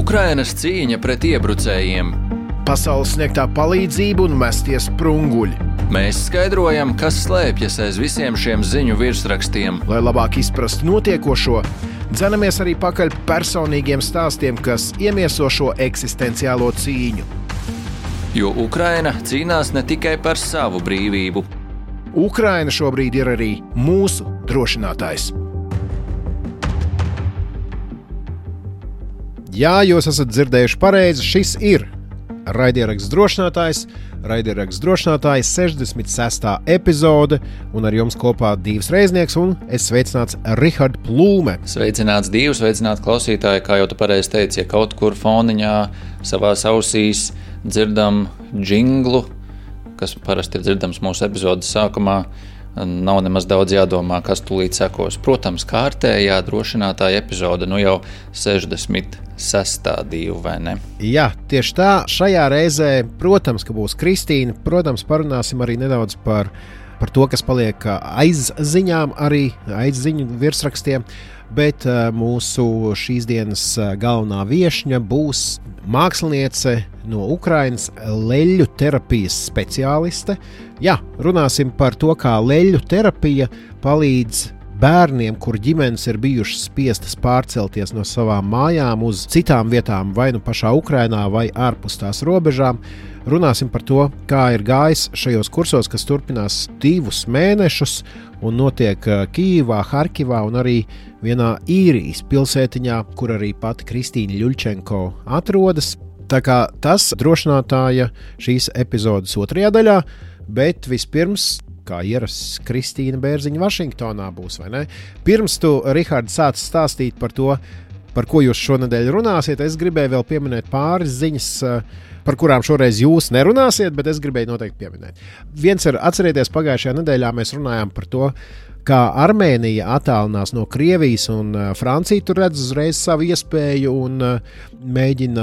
Ukrainas cīņa pret iebrucējiem. Pasaules sniegtā palīdzība un mestie sprunguļi. Mēs skaidrojam, kas slēpjas aiz visiem šiem ziņu virsrakstiem. Lai labāk izprastu notiekošo, dzenamies arī pakaļ personīgiem stāstiem, kas iemieso šo eksistenciālo cīņu. Jo Ukraina cīnās ne tikai par savu brīvību. Ukraina šobrīd ir arī mūsu drošinātājs. Jā, jūs esat dzirdējuši pareizi, šis ir raidieraksts drošinātājs. Raidieraksts drošinātājs 66. epizode, un ar jums kopā Dīvs Reiznieks, un es sveicināts Rihards Plūme. Sveicināts Dīvs, sveicināts klausītāji, kā jau tu pareizi teici, ja kaut kur foniņā savās ausīs dzirdam džinglu, kas parasti ir dzirdams mūsu epizodes sākumā, nav nemaz daudz jādomā, kas tūlīt sekos. Protams, kārtējā drošinātāja epizode, nu jau 66. Dīvu, vai ne? Jā, tieši tā. Šajā reizē, protams, ka būs Kristīna. Protams, parunāsim arī nedaudz par to, kas paliek aiz ziņām, arī aiz ziņu virsrakstiem. Bet mūsu šīs dienas galvenā viešņa būs māksliniece no Ukrainas, leļu terapijas speciāliste. Jā, runāsim par to, kā leļu terapija palīdz bērniem, kur ģimenes ir bijušas spiestas pārcelties no savām mājām uz citām vietām, vai nu pašā Ukrainā, vai ārpus tās robežām. Runāsim par to, kā ir gājis šajos kursos, kas turpinās 2 mēnešus un notiek Kijivā, Harkivā un arī vienā Īrijas pilsētiņā, kur arī pati Kristīna Ļuļčenko atrodas. Tā kā tas drošinātāja šīs epizodes 2. daļā, bet vispirms, kā ierasts, Kristīna Bērziņa Vašingtonā būs, vai ne? Pirms tu, Rihards, sāc stāstīt par to, par ko jūs šonedēļ runāsiet, es gribēju vēl pieminēt pāris ziņas, par kurām šoreiz jūs nerunāsiet, bet es gribēju noteikti pieminēt. Viens ir, atcerieties, pagājušajā nedēļā mēs runājām par to, kā Armēnija attālinās no Krievijas un Francija tur redz uzreiz savu iespēju un mēģina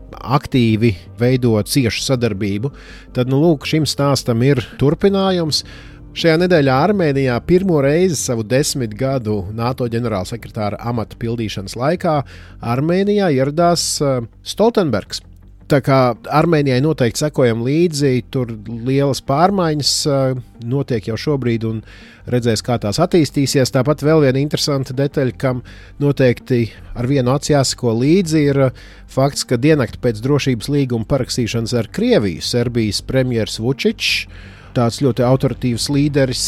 aktīvi veidot ciešu sadarbību. Tad, lūk, šim stāstam ir turpinājums. Šajā nedēļā Armēnijā pirmo reizi savu 10 gadu NATO ģenerālsekretāra amata pildīšanas laikā Armēnijā ieradās Stoltenbergs. Tā kā Armēnijai noteikti sekojam līdzi, tur lielas pārmaiņas notiek jau šobrīd un redzēs, kā tās attīstīsies. Tāpat vēl viena interesanta detaļa, kam noteikti ar vienu aci jāseko līdzi, ir fakts, ka diennakti pēc drošības līguma parakstīšanas ar Krieviju Serbijas premjers Vučičs, tāds ļoti autoritīvs līderis,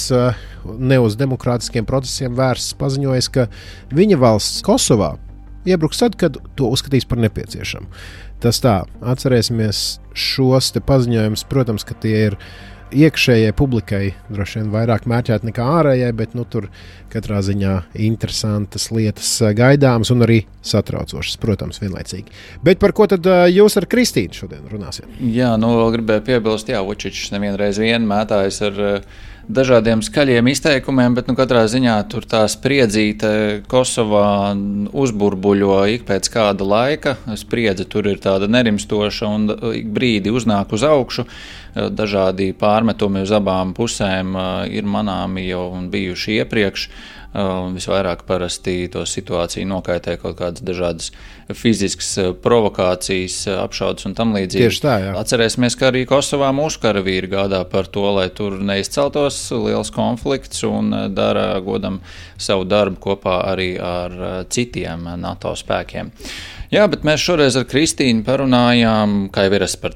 ne uz demokrātiskiem procesiem vērsts, paziņojis, ka viņa valsts Kosovā iebruks tad, kad to uzskatīs par nepieciešamu. Tas tā, atcerēsimies šos te paziņojumus, protams, ka tie ir iekšējai publikai droši vien vairāk mērķēti nekā ārējai, bet tur katrā ziņā interesantas lietas gaidāmas un arī satraucošas, protams, vienlaicīgi. Bet par ko tad jūs ar Kristīnu šodien runāsiet? Jā, vēl gribēju piebilst, Vučičs nevienreiz mētājas ar dažādiem skaļiem izteikumiem, bet katrā ziņā tur tā spriedzīte Kosovā uzburbuļo ik pēc kāda laika. Spriedze tur ir tāda nerimstoša un ik brīdi uznāk uz augšu. Dažādi pārmetumi uz abām pusēm ir manāmi jau un bijuši iepriekš. Visvairāk parasti to situāciju nokaitē kaut kādas dažādas fiziskas provokācijas, apšaudes un tam līdzīgi. Tieši tā, jā. Atcerēsimies, ka arī Kosovā mūsu karavīri gādā par to, lai tur neizceltos liels konflikts un dara godam savu darbu kopā arī ar citiem NATO spēkiem. Jā, bet mēs šoreiz ar Kristīnu parunājām, kā jau ir par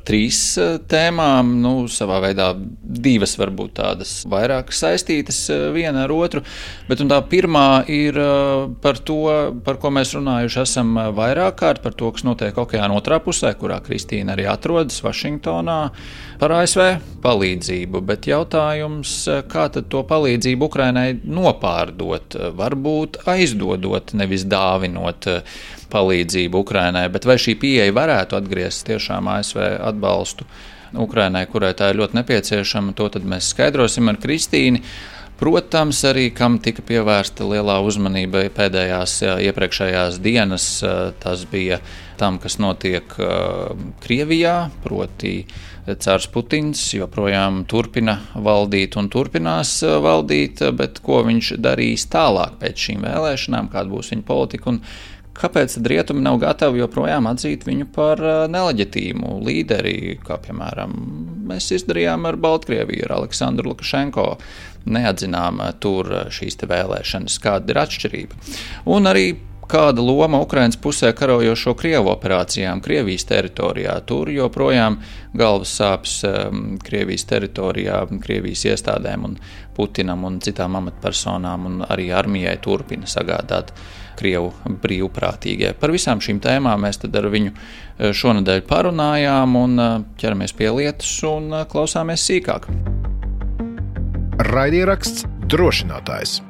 3 tēmām, savā veidā 2 varbūt tādas vairāk saistītas viena ar otru, bet tā pirmā ir par to, par ko mēs runājuši esam vairāk kārt, par to, kas notiek okeāna otrā pusē, kurā Kristīna arī atrodas Vašingtonā, par ASV palīdzību, bet jautājums, kā tad to palīdzību Ukrainai nopārdot, varbūt aizdodot, nevis dāvinot palīdzību Ukrainai, bet vai šī pieeja varētu atgriezt tiešām ASV atbalstu Ukrainai, kurai tā ir ļoti nepieciešama, to tad mēs skaidrosim ar Kristīnu. Protams, arī kam tika pievērsta lielā uzmanība pēdējās iepriekšējās dienas, tas bija tam, kas notiek Krievijā, proti cārs Putins joprojām turpina valdīt un turpinās valdīt, bet ko viņš darīs tālāk pēc šīm vēlēšanām, kāda būs viņa politika un kāpēc tad rietumi nav gatavi joprojām atzīt viņu par neleģitīmu līderi, kā piemēram mēs izdarījām ar Baltkrieviju, ar Aleksandru Lukašenko. Neatzinām tur šīs te vēlēšanas, kāda ir atšķirība. Un arī kāda loma Ukrainas pusē karojošo Krievu operācijām Krievijas teritorijā. Tur joprojām galvas sāpes Krievijas teritorijā, Krievijas iestādēm un Putinam un citām amatpersonām un arī armijai turpina sagādāt Krievu brīvprātīgie. Par visām šīm tēmām mēs tad ar viņu šonedēļ parunājām un ķeramies pie lietas un klausāmies sīkāk. Raidieraksts Drošinātājs.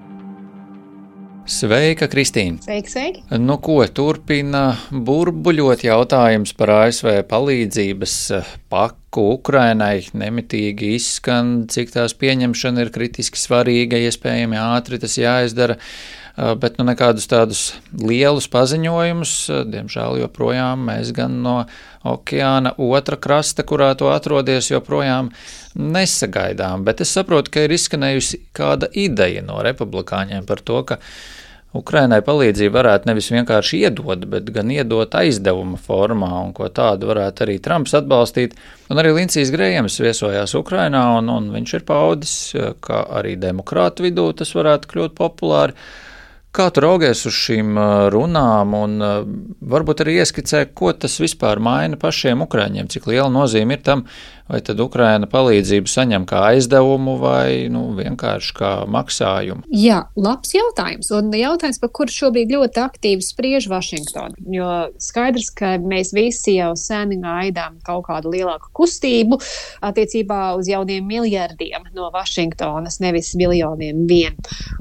Sveika, Kristīne! Sveiki! Nu ko, turpina burbuļot jautājums par ASV palīdzības paku Ukrainai. Nemitīgi izskan, cik tās pieņemšana ir kritiski svarīga, iespējami ātri tas jāizdara, bet nekādus tādus lielus paziņojumus, diemžēl joprojām mēs gan no okeāna otra krasta, kurā to atrodies, joprojām nesagaidām. Bet es saprotu, ka ir izskanējusi kāda ideja no republikāņiem par to, ka Ukrainai palīdzību varētu nevis vienkārši iedot, bet gan iedot aizdevuma formā, un ko tādu varētu arī Trumps atbalstīt. Un arī Lindsijs Grējams viesojās Ukrainā, un viņš ir paudis, ka arī demokrātu vidū tas varētu kļūt populāri. Kā tu raugies uz šīm runām un varbūt arī ieskicē, ko tas vispār maina pašiem ukraiņiem, cik liela nozīme ir tam, vai tad Ukraina palīdzību saņem kā aizdevumu vai vienkārši kā maksājumu? Jā, labs jautājums, un jautājums, par kuru šobrīd ļoti aktīvi spriež Vašingtona, jo skaidrs, ka mēs visi jau sen gaidām kaut kādu lielāku kustību attiecībā uz jauniem miljardiem no Vašingtonas, nevis miljoniem vien.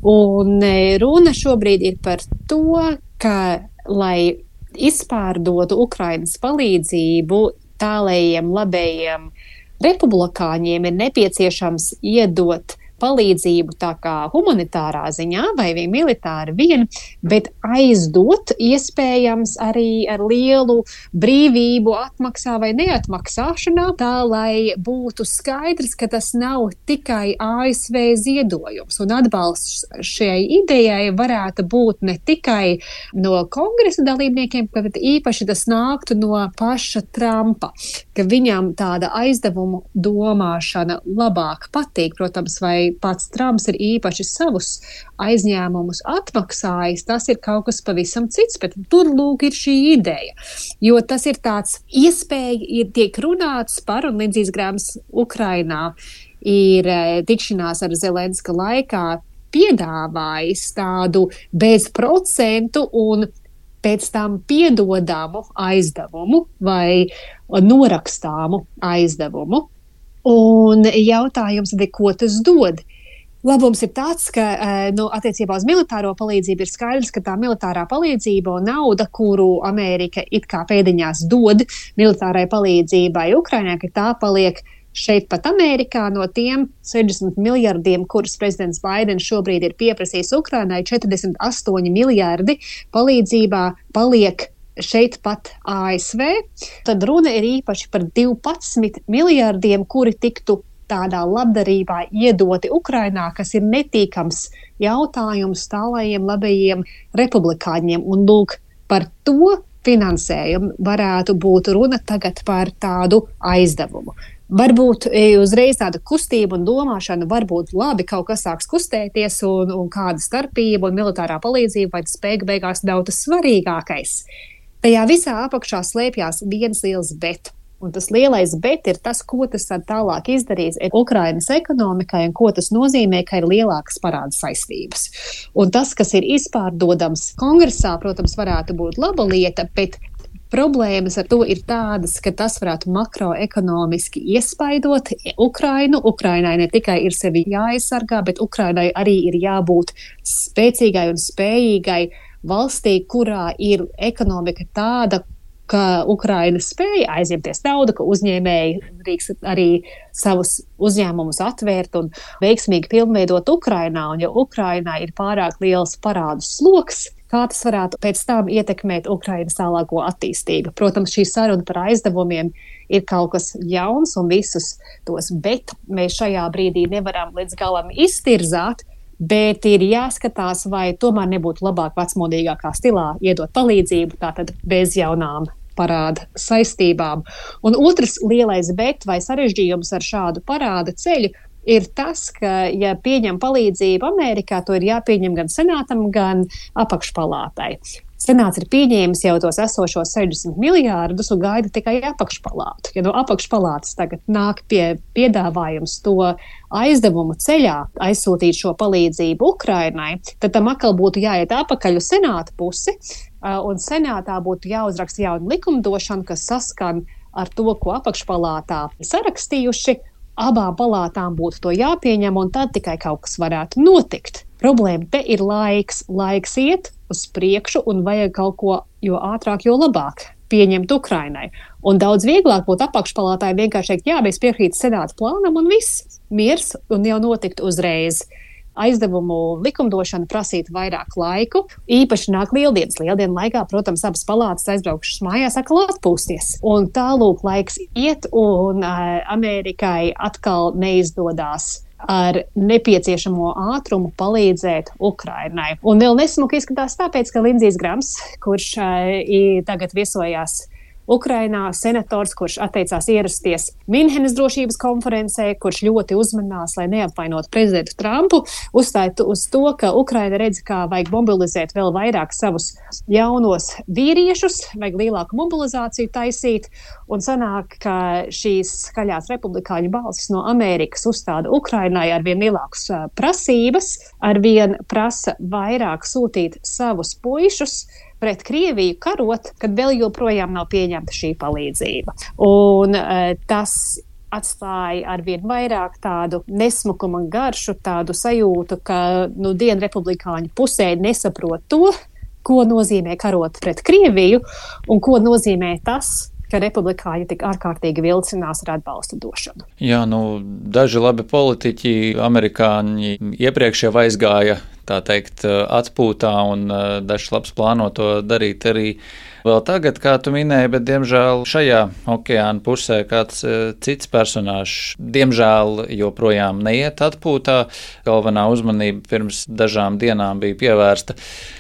Un runa šobrīd ir par to, ka, lai izpārdotu Ukrainas palīdzību tālējiem labējiem republikāņiem, ir nepieciešams iedot palīdzību tā kā humanitārā ziņā vai militāri vien, bet aizdot iespējams arī ar lielu brīvību atmaksā vai neatmaksāšanā, tā lai būtu skaidrs, ka tas nav tikai ASV ziedojums. Un atbalsts šai idejai varētu būt ne tikai no kongresa dalībniekiem, bet īpaši tas nāktu no paša Trumpa, ka viņam tāda aizdevumu domāšana labāk patīk, protams, vai pats Trumps ir īpaši savus aizņēmumus atmaksājis, tas ir kaut kas pavisam cits, bet tur lūk ir šī ideja. Jo tas ir tāds iespēja, tiek runāts par, un Lindsijs Grēms Ukrainā ir tikšanās ar Zelenska laikā piedāvājis tādu bezprocentu un pēc tam piedodamu aizdevumu vai norakstāmu aizdevumu. Un jautājums tad ir, ko tas dod? Labums ir tāds, ka attiecībā uz militāro palīdzību ir skaidrs, ka tā militārā palīdzība un nauda, kuru Amerika it kā pēdiņās dod militārai palīdzībai Ukrainai, ka tā paliek šeit pat Amerikā no tiem 60 miljardiem, kurus prezidents Baidens šobrīd ir pieprasījis Ukrainai, 48 miljardi palīdzībā paliek šeit pat ASV, tad runa ir īpaši par 12 miljardiem, kuri tiktu tādā labdarībā iedoti Ukrainā, kas ir netīkams jautājums tālajiem labajiem republikāņiem. Un lūk, par to finansējumu varētu būt runa tagad par tādu aizdevumu. Varbūt uzreiz tāda kustība un domāšana, varbūt labi kaut kas sāks kustēties un kāda starpība un militārā palīdzība, vai tas beigās nav tas svarīgākais. Tajā visā apakšā slēpjās viens liels bet. Un tas lielais bet ir tas, ko tas tālāk izdarīs Ukrainas ekonomikai un ko tas nozīmē, ka ir lielākas parāda saistības. Un tas, kas ir izpārdodams kongresā, protams, varētu būt laba lieta, bet problēmas ar to ir tādas, ka tas varētu makroekonomiski iespaidot Ukrainu. Ukrainai ne tikai ir sevi jāaizsargā, bet Ukrainai arī ir jābūt spēcīgai un spējīgai valstī, kurā ir ekonomika tāda, ka Ukraina spēja aizņemties naudu, ka uzņēmēji drīkst arī savus uzņēmumus atvērt un veiksmīgi pilnveidot Ukrainā. Un ja Ukrainā ir pārāk liels parādu sloks, kā tas varētu pēc tam ietekmēt Ukrainas tālāko attīstību. Protams, šī saruna par aizdevumiem ir kaut kas jauns un visus tos, bet mēs šajā brīdī nevaram līdz galam iztirzāt, bet ir jāskatās, vai tomēr nebūtu labāk vecmodīgākā stilā iedot palīdzību, tātad bez jaunām parāda saistībām. Un otrs lielais bet vai sarežģījums ar šādu parāda ceļu ir tas, ka, ja pieņem palīdzību Amerikā, to ir jāpieņem gan senātam, gan apakšpalātai. Senāts ir pieņēmis jau tos esošos 60 miljārdus un gaida tikai apakšpalātu. Ja no apakšpalātas tagad nāk pie piedāvājums to aizdevumu ceļā aizsūtīt šo palīdzību Ukrainai, tad tam atkal būtu jāiet apakaļ uz senāta pusi, un senātā būtu jāuzraksta jauna likumdošana, kas saskan ar to, ko apakšpalātā sarakstījuši. Abām palātām būtu to jāpieņem, un tad tikai kaut kas varētu notikt. Problēma te ir laiks. Laiks iet uz priekšu, un vajag kaut ko, jo ātrāk, jo labāk pieņemt Ukrainai. Un daudz vieglāk būtu apakšpalātāji vienkārši teikt, jā, mēs piekrītam senāta plānam, un viss miers, un jau notikt uzreiz. Aizdevumu likumdošana prasītu vairāk laiku. Īpaši nāk lieldienas. Lieldienu laikā, protams, abas palātas aizbraukšas mājās atkal atpūsties. Un tālūk laiks iet, un Amerikai atkal neizdodas ar nepieciešamo ātrumu palīdzēt Ukrainai. Un vēl nesmuki izskatās tāpēc, ka Lindsijs Grams, kurš tagad viesojās Ukrainā, senators, kurš atteicās ierasties Minhenes drošības konferencē, kurš ļoti uzmanās, lai neapvainotu prezidentu Trumpu, uzstāja uz to, ka Ukraina redz, kā vajag mobilizēt vēl vairāk savus jaunos vīriešus, vajag lielāku mobilizāciju taisīt, un sanāk, ka šīs skaļās republikāņu balsis no Amerikas uzstāda Ukrainai arvien lielākas prasības, arvien prasa vairāk sūtīt savus puišus pret Krieviju karot, kad vēl joprojām nav pieņemta šī palīdzība. Un tas atstāja arvien vairāk tādu nesmukumu un garšu, tādu sajūtu, ka dienu republikāņu pusē nesaprot to, ko nozīmē karot pret Krieviju un ko nozīmē tas, ka republikāņi tik ārkārtīgi vilcinās ar atbalstu došanu. Jā, daži labi politiķi, amerikāņi iepriekš jau aizgāja, tā teikt, atpūtā, un dažs labs plāno to darīt arī vēl tagad, kā tu minēji, bet diemžēl šajā okeāna pusē kāds cits personāžs, diemžēl joprojām neiet atpūtā. Galvenā uzmanība pirms dažām dienām bija pievērsta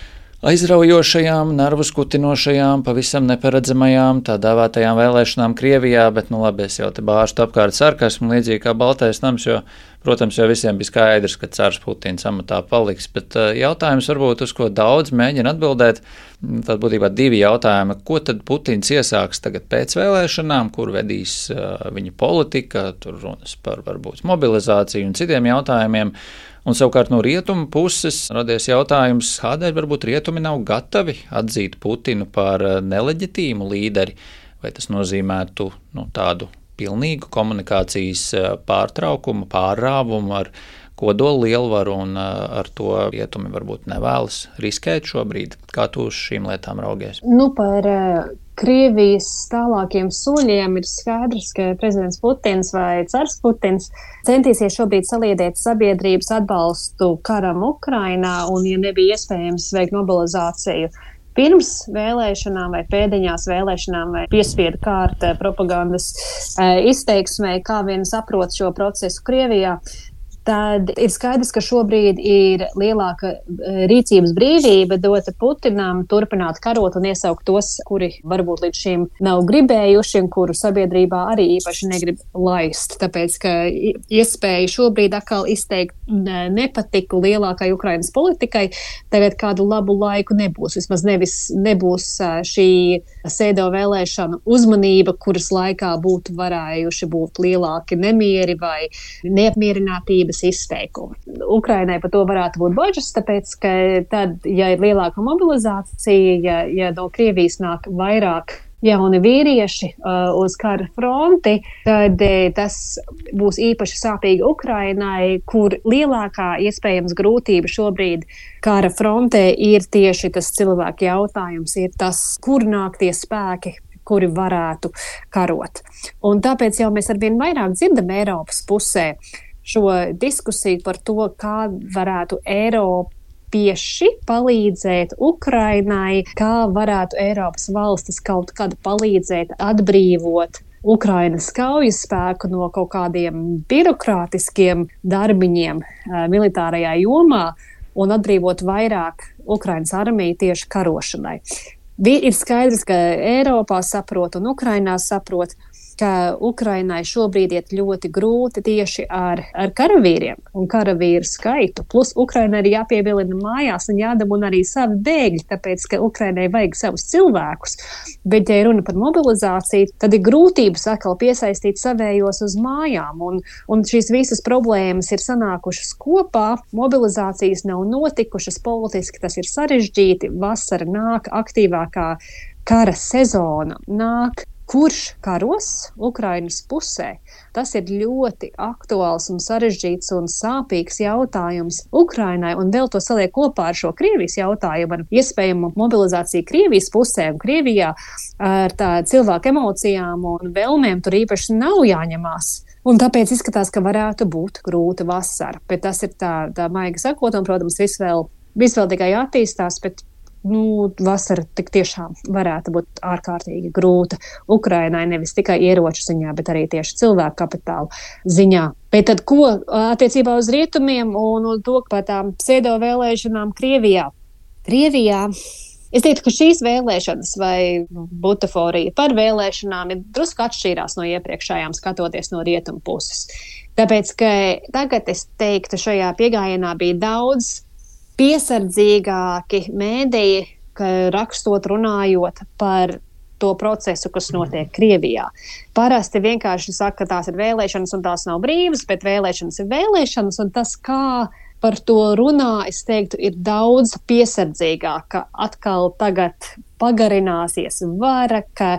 aizraujošajām, nervus kutinošajām, pavisam neparedzamajām tā dēvētajām vēlēšanām Krievijā, bet, labi, es jau te bārstu apkārt sarkasmu, līdzīgi kā Baltais nams, jo, protams, jau visiem bija skaidrs, ka cārs Putins amatā paliks, bet jautājums varbūt, uz ko daudz mēģina atbildēt, tad būtībā divi jautājumi, ko tad Putins iesāks tagad pēc vēlēšanām, kur vedīs viņa politika, tur runas par varbūt mobilizāciju un citiem jautājumiem. Un savukārt no rietumu puses radies jautājums, kādēļ varbūt rietumi nav gatavi atzīt Putinu par neleģitīmu līderi, vai tas nozīmētu tādu pilnīgu komunikācijas pārtraukumu, pārrāvumu ar kodolu lielvaru, un ar to rietumi varbūt nevēlas riskēt šobrīd. Kā tu uz šīm lietām raugies? Par Krievijas tālākiem soļiem ir skaidrs, ka prezidents Putins vai cars Putins centīsies šobrīd saliedēt sabiedrības atbalstu karam Ukrainā, un, ja nebija iespējams veikt mobilizāciju pirms vēlēšanām vai pēdiņās vēlēšanām vai piespiedu kārta propagandas izteiksmē, kā vien saprot šo procesu Krievijā, tad ir skaidrs, ka šobrīd ir lielāka rīcības brīvība dota Putinam turpināt karot un iesaukt tos, kuri varbūt līdz šim nav gribējuši un kuru sabiedrībā arī īpaši negrib laist. Tāpēc, ka iespēja šobrīd atkal izteikt nepatiku lielākai Ukrainas politikai tagad kādu labu laiku nebūs. Vismaz nebūs šī sēdo vēlēšanu uzmanība, kuras laikā būtu varējuši būt lielāki nemieri vai neapmierinātības izteikumi. Ukrainai par to varētu būt bažas, tāpēc, ka tad, ja ir lielāka mobilizācija, ja no Krievijas nāk vairāk jauni vīrieši uz kara fronti, tad tas būs īpaši sāpīgi Ukrainai, kur lielākā iespējams grūtība šobrīd kara frontē ir tieši tas cilvēku jautājums, ir tas, kur nāk tie spēki, kuri varētu karot. Un tāpēc jau mēs arvien vairāk dzirdam Eiropas pusē šo diskusiju par to, kā varētu Eiropa tieši palīdzēt Ukrainai, kā varētu Eiropas valstis kaut kad palīdzēt atbrīvot Ukrainas kaujas spēku no kaut kādiem birokrātiskiem darbiņiem militārajā jomā un atbrīvot vairāk Ukrainas armiju tieši karošanai. Ir skaidrs, ka Eiropā saprot un Ukrainā saprot, ka Ukrainai šobrīd iet ļoti grūti tieši ar karavīriem un karavīru skaitu. Plus Ukrainai ir jāpievilina mājās un jādabūna arī savi bēgļi, tāpēc, ka Ukrainai vajag savus cilvēkus. Bet, ja runa par mobilizāciju, tad ir grūtības atkal piesaistīt savējos uz mājām. Un šīs visas problēmas ir sanākušas kopā. Mobilizācijas nav notikušas politiski, tas ir sarežģīti. Vasara nāk, aktīvākā kara sezona nāk. Kurš karos Ukrainas pusē? Tas ir ļoti aktuāls un sarežģīts un sāpīgs jautājums Ukrainai, un vēl to saliek kopā ar šo Krievijas jautājumu, ar iespējamu mobilizāciju Krievijas pusē, un Krievijā ar tā cilvēku emocijām un vēlmēm tur īpaši nav jāņemās. Un tāpēc izskatās, ka varētu būt grūta vasara. Bet tas ir tā maigi sakot, un, protams, viss vēl tikai attīstās, bet vasara tik tiešām varētu būt ārkārtīgi grūta Ukrainai, nevis tikai ieroču ziņā, bet arī tieši cilvēku kapitāla ziņā. Bet tad ko attiecībā uz rietumiem un to par tām pseido vēlēšanām Krievijā? Es teiktu, ka šīs vēlēšanas vai butaforija par vēlēšanām ir drusku atšķīrās no iepriekšējām, skatoties no rietumu puses. Tāpēc, ka tagad es teiktu, šajā piegājienā bija daudz piesardzīgāki mēdīji, rakstot, runājot par to procesu, kas notiek Krievijā. Parasti vienkārši saka, ka tās ir vēlēšanas un tās nav brīvas, bet vēlēšanas ir vēlēšanas, un tas, kā par to runā, es teiktu, ir daudz piesardzīgāk, ka atkal tagad pagarināsies vara, ka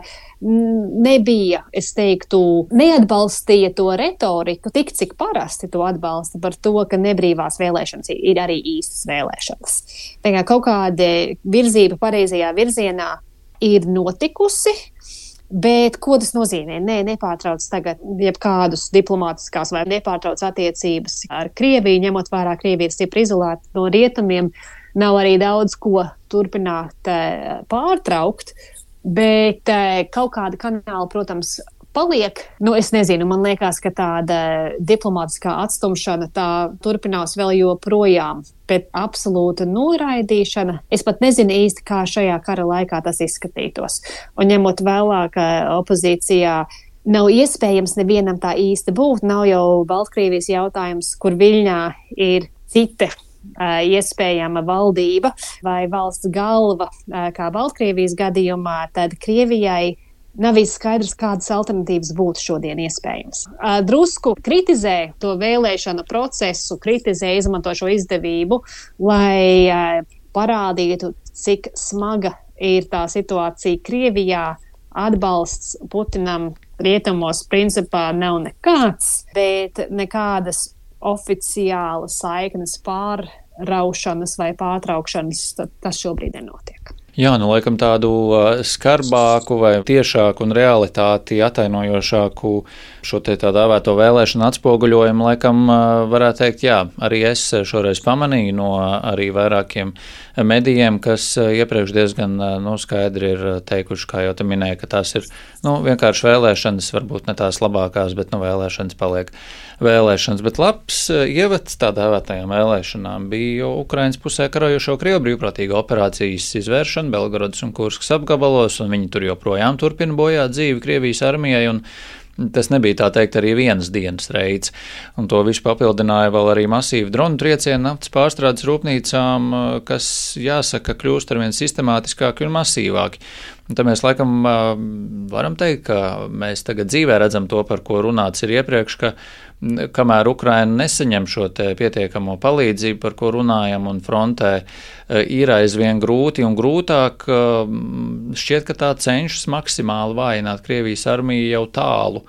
nebija, es teiktu, neatbalstīja to retoriku tik, cik parasti to atbalsta par to, ka nebrīvās vēlēšanas ir arī īstas vēlēšanas. Tā kā kaut kāda virzība pareizajā virzienā ir notikusi, bet ko tas nozīmē? Nepārtrauc tagad jebkādus diplomātiskās vai nepārtrauc attiecības ar Krieviju, ņemot vērā Krieviju ir stipri izolēta no rietumiem, nav arī daudz ko turpināt pārtraukt, bet kaut kāda kanāla, protams, paliek. Es nezinu, man liekas, ka tāda diplomātiskā atstumšana tā turpinās vēl joprojām, bet absolūta noraidīšana. Es pat nezinu īsti, kā šajā kara laikā tas izskatītos. Un ņemot vērā, ka opozīcijā nav iespējams nevienam tā īsti būt, nav jau Baltkrievijas jautājums, kur Viļņā ir cita iespējama valdība vai valsts galva, kā Baltkrievijas gadījumā, tad Krievijai nav īsti skaidrs, kādas alternatīvas būtu šodien iespējams. Drusku kritizē to vēlēšanu procesu, izmanto šo izdevību, lai parādītu, cik smaga ir tā situācija Krievijā. Atbalsts Putinam rietumos principā nav nekāds, bet nekādas oficiālas saiknes pārraušanas vai pārtraukšanas, tas šobrīd nenotiek. Jā, laikam tādu skarbāku vai tiešāku un realitāti atainojošāku šo te tā dēvēto vēlēšanu atspoguļojumu, laikam varētu teikt, jā, arī es šoreiz pamanīju no arī vairākiem medijiem, kas iepriekš diezgan skaidri ir teikuši, kā jau te minēja, ka tās ir vienkārši vēlēšanas, varbūt ne tās labākās, bet vēlēšanas paliek vēlēšanas. Bet labs ievads tā dēvētajām vēlēšanām bija Ukrainas pusē karojošo Krievu brīvprātīgo operācijas izvēršana Belgorodas un Kurskas apgabalos, un viņi tur joprojām turpina bojāt dzīvi Krievijas armijai, un tas nebija tā teikt arī vienas dienas reids. Un to visu papildināja vēl arī masīvi dronu triecieni naftas pārstrādes rūpnīcām, kas, jāsaka, kļūst arvien sistemātiskāki un masīvāki. Un tad mēs laikam varam teikt, ka mēs tagad dzīvē redzam to, par ko runāts ir iepriekš, ka kamēr Ukraina nesaņem šo te pietiekamo palīdzību, par ko runājam, un frontē ir aizvien grūti un grūtāk, šķiet, ka tā cenšas maksimāli vājināt Krievijas armiju jau tālu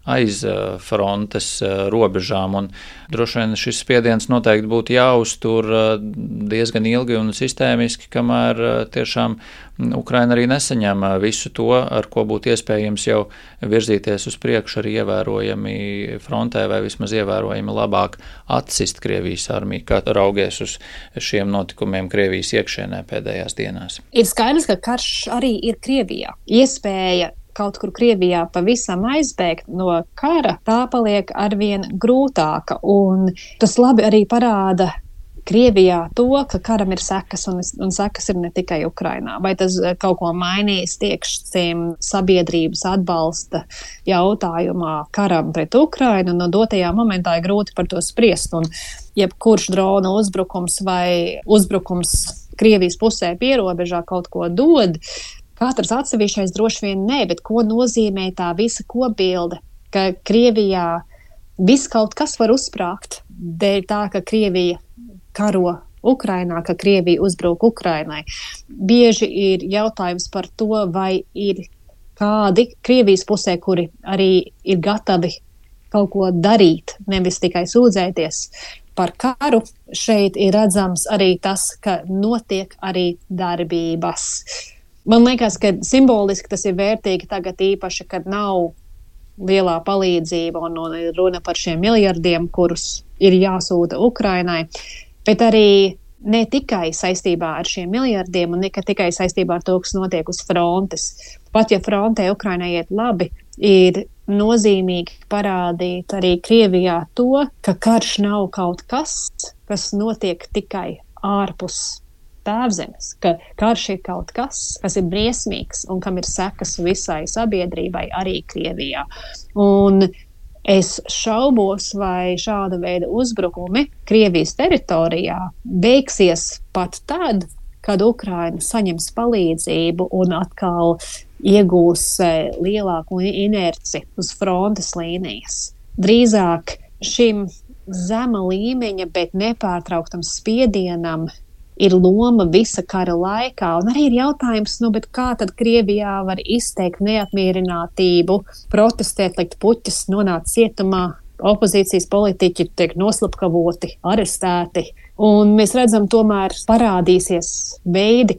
aiz frontes robežām. Un droši vien šis spiediens noteikti būtu jāuztur diezgan ilgi un sistēmiski, kamēr tiešām Ukraina arī nesaņem visu to, ar ko būtu iespējams jau virzīties uz priekšu arī ievērojami frontē vai vismaz ievērojami labāk atsist Krievijas armiju, kā raugies uz šiem notikumiem Krievijas iekšienē pēdējās dienās. Ir skaidrs, ka karš arī ir Krievijā. Iespēja kaut kur Krievijā pavisam aizbēgt no kara, tā paliek arvien grūtāka. Un tas labi arī parāda Krievijā to, ka karam ir sekas, un sekas ir ne tikai Ukrainā. Vai tas kaut ko mainīs, tiekšķim sabiedrības atbalsta jautājumā karam pret Ukrainu, no dotajā momentā ir grūti par to spriest. Un jebkurš drona uzbrukums vai uzbrukums Krievijas pusē pierobežā kaut ko dod, katrs atsevišķais droši vien ne, bet ko nozīmē tā visa kopbilde, ka Krievijā viss kaut kas var uzsprāgt dēļ tā, ka Krievija karo Ukrainā, ka Krievija uzbruk Ukrainai. Bieži ir jautājums par to, vai ir kādi Krievijas pusē, kuri arī ir gatavi kaut ko darīt, nevis tikai sūdzēties par karu. Šeit ir redzams arī tas, ka notiek arī darbības. Man liekas, ka simboliski tas ir vērtīgi tagad īpaši, kad nav lielā palīdzība un runa par šiem miljardiem, kurus ir jāsūta Ukrainai, bet arī ne tikai saistībā ar šiem miljardiem un ne tikai saistībā ar to, kas notiek uz frontes. Pat ja frontē Ukrainai iet labi, ir nozīmīgi parādīt arī Krievijā to, ka karš nav kaut kas, kas notiek tikai ārpus tēvzemes, ka karš ir kaut kas, kas ir briesmīgs un kam ir sekas visai sabiedrībai arī Krievijā. Un es šaubos, vai šāda veida uzbrukumi Krievijas teritorijā beigsies pat tad, kad Ukraina saņems palīdzību un atkal iegūs lielāku inerci uz frontes līnijas. Drīzāk šim zema līmeņa, bet nepārtrauktam spiedienam ir loma visa kara laikā, un arī ir jautājums, bet kā tad Krievijā var izteikt neapmierinātību, protestēt, likt puķis, nonākt cietumā, opozīcijas politiķi tiek noslapkavoti, arestēti, un mēs redzam, tomēr parādīsies veidi,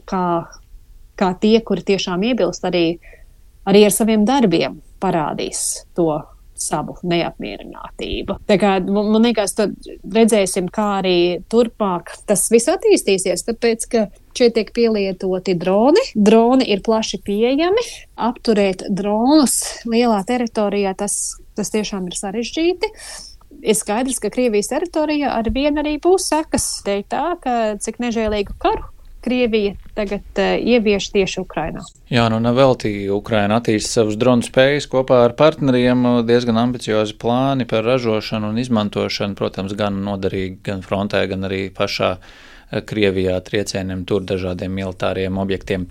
kā tie, kuri tiešām iebilst arī ar saviem darbiem, parādīs to savu neapmierinātību. Tā kā man liekas, tad redzēsim, kā arī turpmāk tas viss attīstīsies, tāpēc, ka šeit tiek pielietoti droni. Droni ir plaši pieejami. Apturēt dronus lielā teritorijā, tas tiešām ir sarežģīti. Ir skaidrs, ka Krievijas teritorijā arvien arī būs sekas dēļ tā, ka cik nežēlīgu karu Krievija tagad ievieš tieši Ukrainā. Jā, nevelti Ukraina attīsta savus dronu spējas kopā ar partneriem, diezgan ambiciozi plāni par ražošanu un izmantošanu, protams, gan noderīgi gan frontē, gan arī pašā Krievijā triecieniem tur dažādiem militāriem objektiem.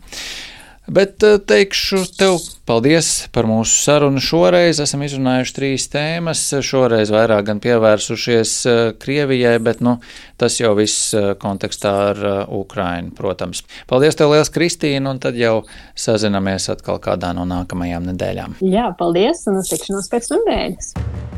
Bet teikšu tev paldies par mūsu sarunu šoreiz. Esam izrunājuši 3 tēmas, šoreiz vairāk gan pievērsušies Krievijai, bet tas jau viss kontekstā ar Ukrainu, protams. Paldies tev liels, Kristīna, un tad jau sazinamies atkal kādā no nākamajām nedēļām. Jā, paldies, un uz tikšanos pēc nedēļas.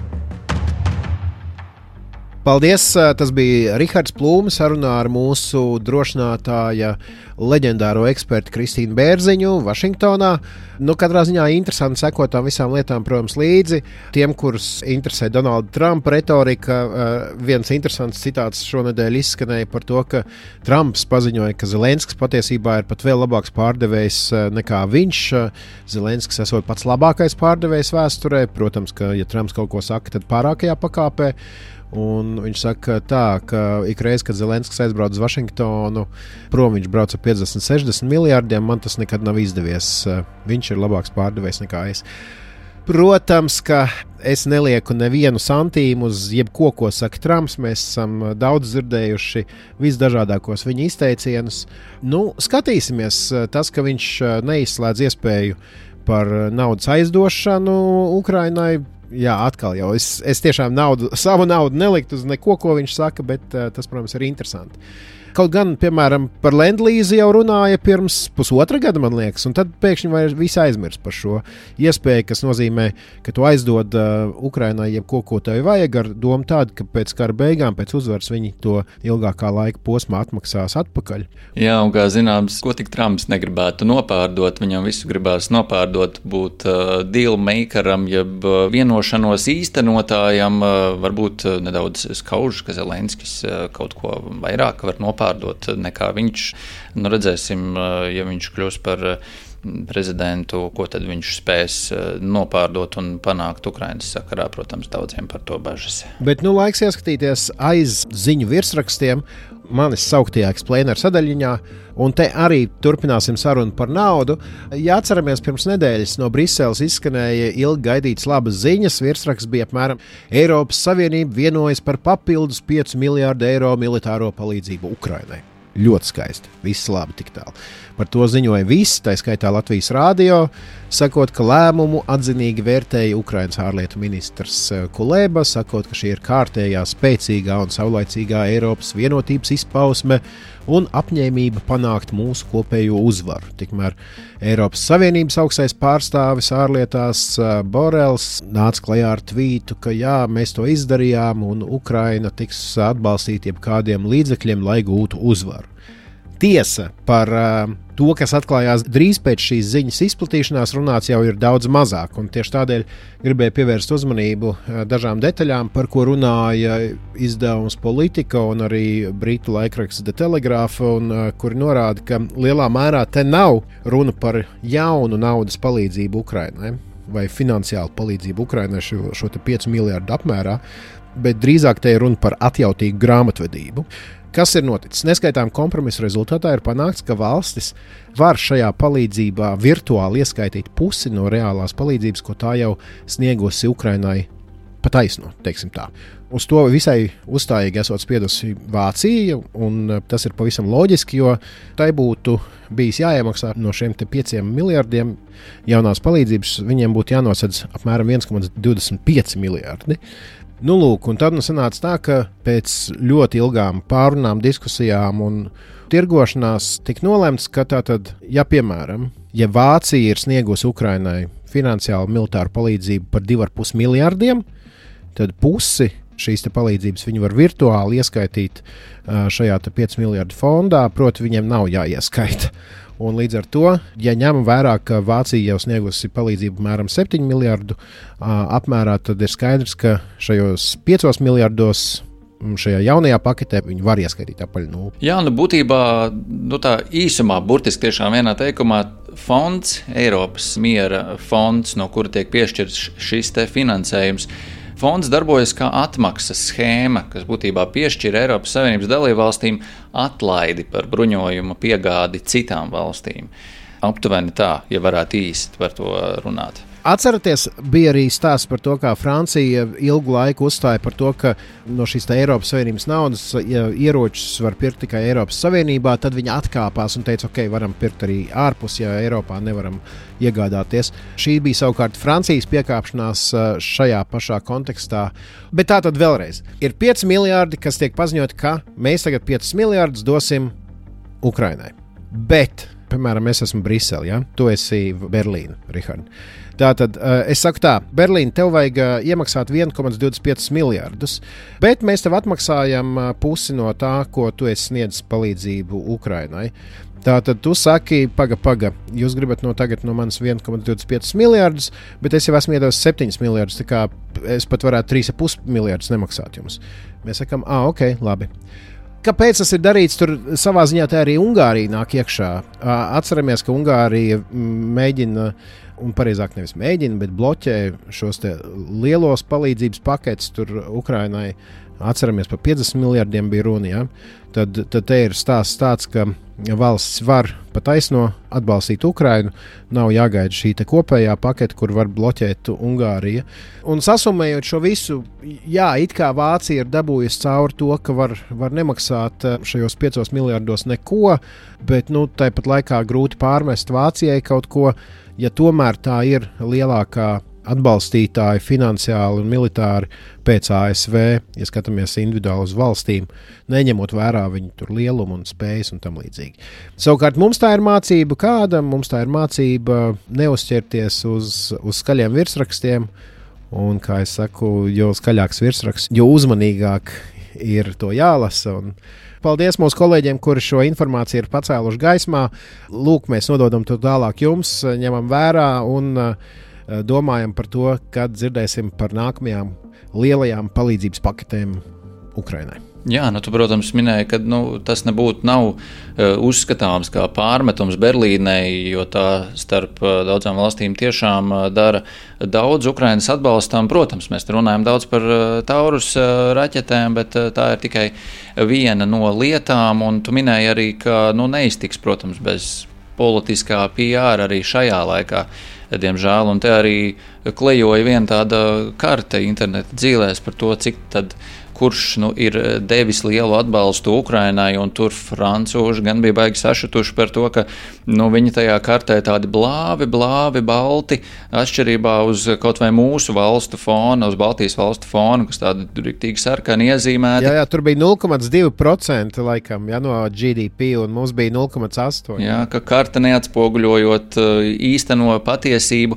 Paldies! Tas bija Rihards Plūms sarunā ar mūsu drošinātāja leģendāro ekspertu Kristīnu Bērziņu Vašingtonā. Katrā ziņā interesanti sekot tām visām lietām, protams, līdzi. Tiem, kurus interesē Donalda Trumpa retorika, viens interesants citāts šonedēļ izskanēja par to, ka Trumps paziņoja, ka Zelenskis patiesībā ir pat vēl labāks pārdevējs nekā viņš. Zelenskis esot pats labākais pārdevējs vēsturē. Protams, ka, ja Trumps kaut ko saka, tad pārākajā pakāpē. Un viņš saka tā, ka ikreiz, kad Zelenskis aizbrauc uz Vašingtonu, prom viņš brauc ar 50-60 miljārdiem, man tas nekad nav izdevies. Viņš ir labāks pārdevējs nekā es. Protams, ka es nelieku nevienu santīmu uz jebko, ko saka Trumps. Mēs esam daudz dzirdējuši visdažādākos viņa izteicienus. Skatīsimies. Tas, ka viņš neizslēdz iespēju par naudas aizdošanu Ukrainai, jā, atkal jau es tiešām savu naudu neliktu uz neko, ko viņš saka, bet tas, protams, ir interesanti. Kaut gan, piemēram, par Lendlīzi jau runāja pirms pusotra gada, man liekas, un tad pēkšņi vairs visi aizmirst par šo iespēju, kas nozīmē, ka tu aizdod Ukrainai jebko, ko tev vajag, ar domu tādu, ka pēc kara beigām, pēc uzvaras viņi to ilgākā laika posmā atmaksās atpakaļ. Jā, un kā zināms, ko tik Trumps negribētu nopārdot, viņam visu gribās nopārdot, būt dealmakeram, jeb vienošanos īstenotājam, varbūt nedaudz skauž, ka Zelenskis kaut ko vairāk var nopārdot nekā viņš. Nu, redzēsim, ja viņš kļūs par prezidentu, ko tad viņš spēs nopārdot un panākt Ukrainas sakarā. Protams, daudziem par to bažas. Bet laiks ieskatīties aiz ziņu virsrakstiem manis sauktajā Explainer sadaļiņā, un te arī turpināsim sarunu par naudu. Ja atceramies, pirms nedēļas no Briseles izskanēja ilgi gaidītas labas ziņas, virsraksts bija apmēram Eiropas Savienība vienojas par papildus 5 miljārdu eiro militāro palīdzību Ukrainai. Ļoti skaisti. Viss labi tik tālu. Par to ziņoja visi, tā skaitā Latvijas rādio, sakot, ka lēmumu atzinīgi vērtēja Ukrainas ārlietu ministrs Kuleba, sakot, ka šī ir kārtējā, spēcīgā un saulaicīgā Eiropas vienotības izpausme un apņēmība panākt mūsu kopējo uzvaru. Tikmēr Eiropas Savienības augstais pārstāvis ārlietās Borels nāca klajā ar tvītu, ka jā, mēs to izdarījām un Ukraina tiks atbalstīta jebkādiem līdzekļiem, lai gūtu uzvaru. Tiesa par to, kas atklājās drīz pēc šīs ziņas izplatīšanās, runāts jau ir daudz mazāk, un tieši tādēļ gribēju pievērst uzmanību dažām detaļām, par ko runāja izdevums Politika un arī britu laikraksts The Telegraph, un kuri norāda, ka lielā mērā te nav runa par jaunu naudas palīdzību Ukrainai vai finansiālu palīdzību Ukrainai šo 5 miljārdu apmērā, bet drīzāk te ir runa par atjautīgu grāmatvedību. Kas ir noticis? Neskaitām kompromisu rezultātā ir panākts, ka valstis var šajā palīdzībā virtuāli ieskaitīt pusi no reālās palīdzības, ko tā jau sniegusi Ukrainai pa taisno, teiksim tā. Uz to visai uzstājīgi esot spiedusi Vācija, un tas ir pavisam loģiski, jo tai būtu bijis jāiemaksā no šiem 5 miljardiem jaunās palīdzības, viņiem būtu jānosedz apmēram 1,25 miljardi. Nu, lūk, un tad sanāca tā, ka pēc ļoti ilgām pārunām, diskusijām un tirgošanās tika nolemts, ka tātad, ja piemēram, ja Vācija ir sniegusi Ukrainai finansiālu militāru palīdzību par 2,5 miljardiem, tad pusi šīs palīdzības viņi var virtuāli ieskaitīt šajā 5 miljardu fondā, proti viņiem nav jāieskaita. Un līdz ar to, ja ņemam vērā, ka Vācija jau sniegusi palīdzību apmēram 7 miljardu apmērā, tad ir skaidrs, ka šajos 5 miljardos šajā jaunajā paketē viņi var ieskaitīt apaļ nulli. Jā, būtībā tā īsumā, burtiski tiešām vienā teikumā, fonds, Eiropas miera fonds, no kura tiek piešķirts šis te finansējums, fonds darbojas kā atmaksas schēma, kas būtībā piešķir Eiropas Savienības dalībvalstīm atlaidi par bruņojumu piegādi citām valstīm. Aptuveni tā, ja varētu īsti par to runāt. Atceraties, bija arī stāsts par to, kā Francija ilgu laiku uzstāja par to, ka no šīs Eiropas Savienības naudas, ja ieročus var pirkt tikai Eiropas Savienībā, tad viņi atkāpās un teica, ok, varam pirkt arī ārpus, ja Eiropā nevaram iegādāties. Šī bija savukārt Francijas piekāpšanās šajā pašā kontekstā. Bet tā tad vēlreiz ir 5 miljārdi, kas tiek paziņot, ka mēs tagad 5 miljārdus dosim Ukrainai. Bet, piemēram, es esmu Brisele, ja? Tu esi Berlīna, Rihard. Tātad es saku tā, Berlīna, tev vajag iemaksāt 1,25 miljardus, bet mēs tev atmaksājam pusi no tā, ko tu esi sniedzis palīdzību Ukrainai. Tātad tu saki, paga, jūs gribat tagad no manis 1,25 miljardus, bet es jau esmu iedevis 7 miljardus, tā kā es pat varētu 3,5 miljardus nemaksāt jums. Mēs sakam, ok, labi. Kāpēc tas ir darīts? Tur savā ziņā tā arī Ungārija nāk iekšā. Atceramies, ka Ungārija mēģina, un pareizāk nevis mēģina, bet bloķē šos lielos palīdzības paketus tur Ukrainai. Atceramies, par 50 miljardiem bija runa. Ja? Tad te ir stāsts tāds, ka valsts var pataisno atbalstīt Ukrainu, nav jāgaida šī kopējā paketa, kur var bloķēt Ungārija. Un sasumējot šo visu, jā, it kā Vācija ir dabūjusi cauri to, ka var nemaksāt šajos 5 miljardos neko, bet tāpat laikā grūti pārmest Vācijai kaut ko, ja tomēr tā ir lielākā atbalstītāji finansiāli un militāri pēc ASV, ja skatāmies individuāli uz valstīm, neņemot vērā viņu tur lielumu un spējas un tam līdzīgi. Savukārt mums tā ir mācība kāda, mums tā ir mācība neuzķerties uz skaļiem virsrakstiem, un, kā es saku, jo skaļāks virsraksts, jo uzmanīgāk ir to jālasa. Un paldies mūsu kolēģiem, kuri šo informāciju ir pacēluši gaismā. Lūk, mēs nododam to tālāk jums, ņemam vērā un domājam par to, kad dzirdēsim par nākamajām lielajām palīdzības paketēm Ukrainai. Jā, tu, protams, minēji, ka tas nav uzskatāms kā pārmetums Berlīnei, jo tā starp daudzām valstīm tiešām dara daudz Ukrainas atbalstām. Protams, mēs runājam daudz par Taurus raķetēm, bet tā ir tikai viena no lietām, un tu minēji arī, ka neiztiks, protams, bez politiskā PR arī šajā laikā. Diemžēl, un te arī klejoja viena tāda karte interneta dzīvēs par to, cik tad kurš ir devis lielu atbalstu Ukrainai, un tur francūži gan bija baigi sašutuši par to, ka viņi tajā kartē tādi blāvi, balti, atšķirībā uz kaut vai mūsu valstu fona, uz Baltijas valstu fona, kas tādi riktīgi sarkani iezīmēti. Jā, tur bija 0,2% laikam, no GDP, un mums bija 0,8%. Jā, ka karta neatspoguļojot īsteno patiesību.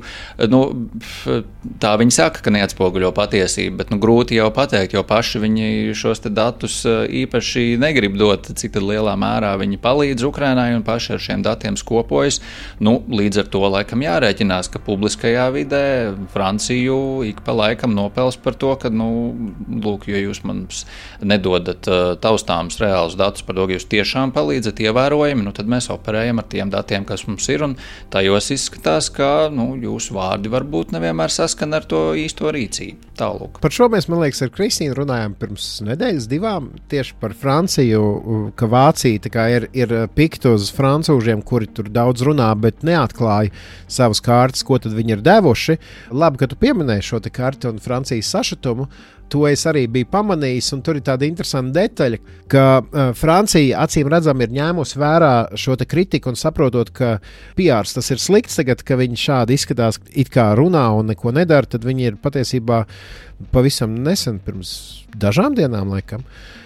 Tā viņi saka, ka neatspoguļo patiesību, bet grūti jau pateikt, jo paši viņi šos te datus īpaši negrib dot, cik tad lielā mērā viņi palīdz Ukrainai un paši ar šiem datiem skopojas. Līdz ar to laikam jārēķinās, ka publiskajā vidē Franciju ik pa laikam nopels par to, ka, lūk, jo jūs mums nedodat taustāms reālus datus par to, ka jūs tiešām palīdzat ievērojami, tad mēs operējam ar tiem datiem, kas mums ir, un tajos izskatās, ka, jūsu vārdi varbūt nevienmēr saskan ar to īsto rīcību. Tālūk. Par šo mēs, man liekas, ar Kristīnu runājām pirms nedēļas, 2, tieši par Franciju, ka Vācija ir pikta uz francūžiem, kuri tur daudz runā, bet neatklāja savas kartes, ko tad viņi ir devuši. Labi, ka tu pieminēji šo te karti un Francijas sašutumu. To es arī biju pamanījis, un tur ir tāda interesanta detaļa, ka Francija acīm redzam ir ņēmusi vērā šo te kritiku un saprotot, ka PRs tas ir slikts tagad, ka viņi šādi izskatās, it kā runā un neko nedara, tad viņi ir patiesībā pavisam nesen, pirms dažām dienām laikam,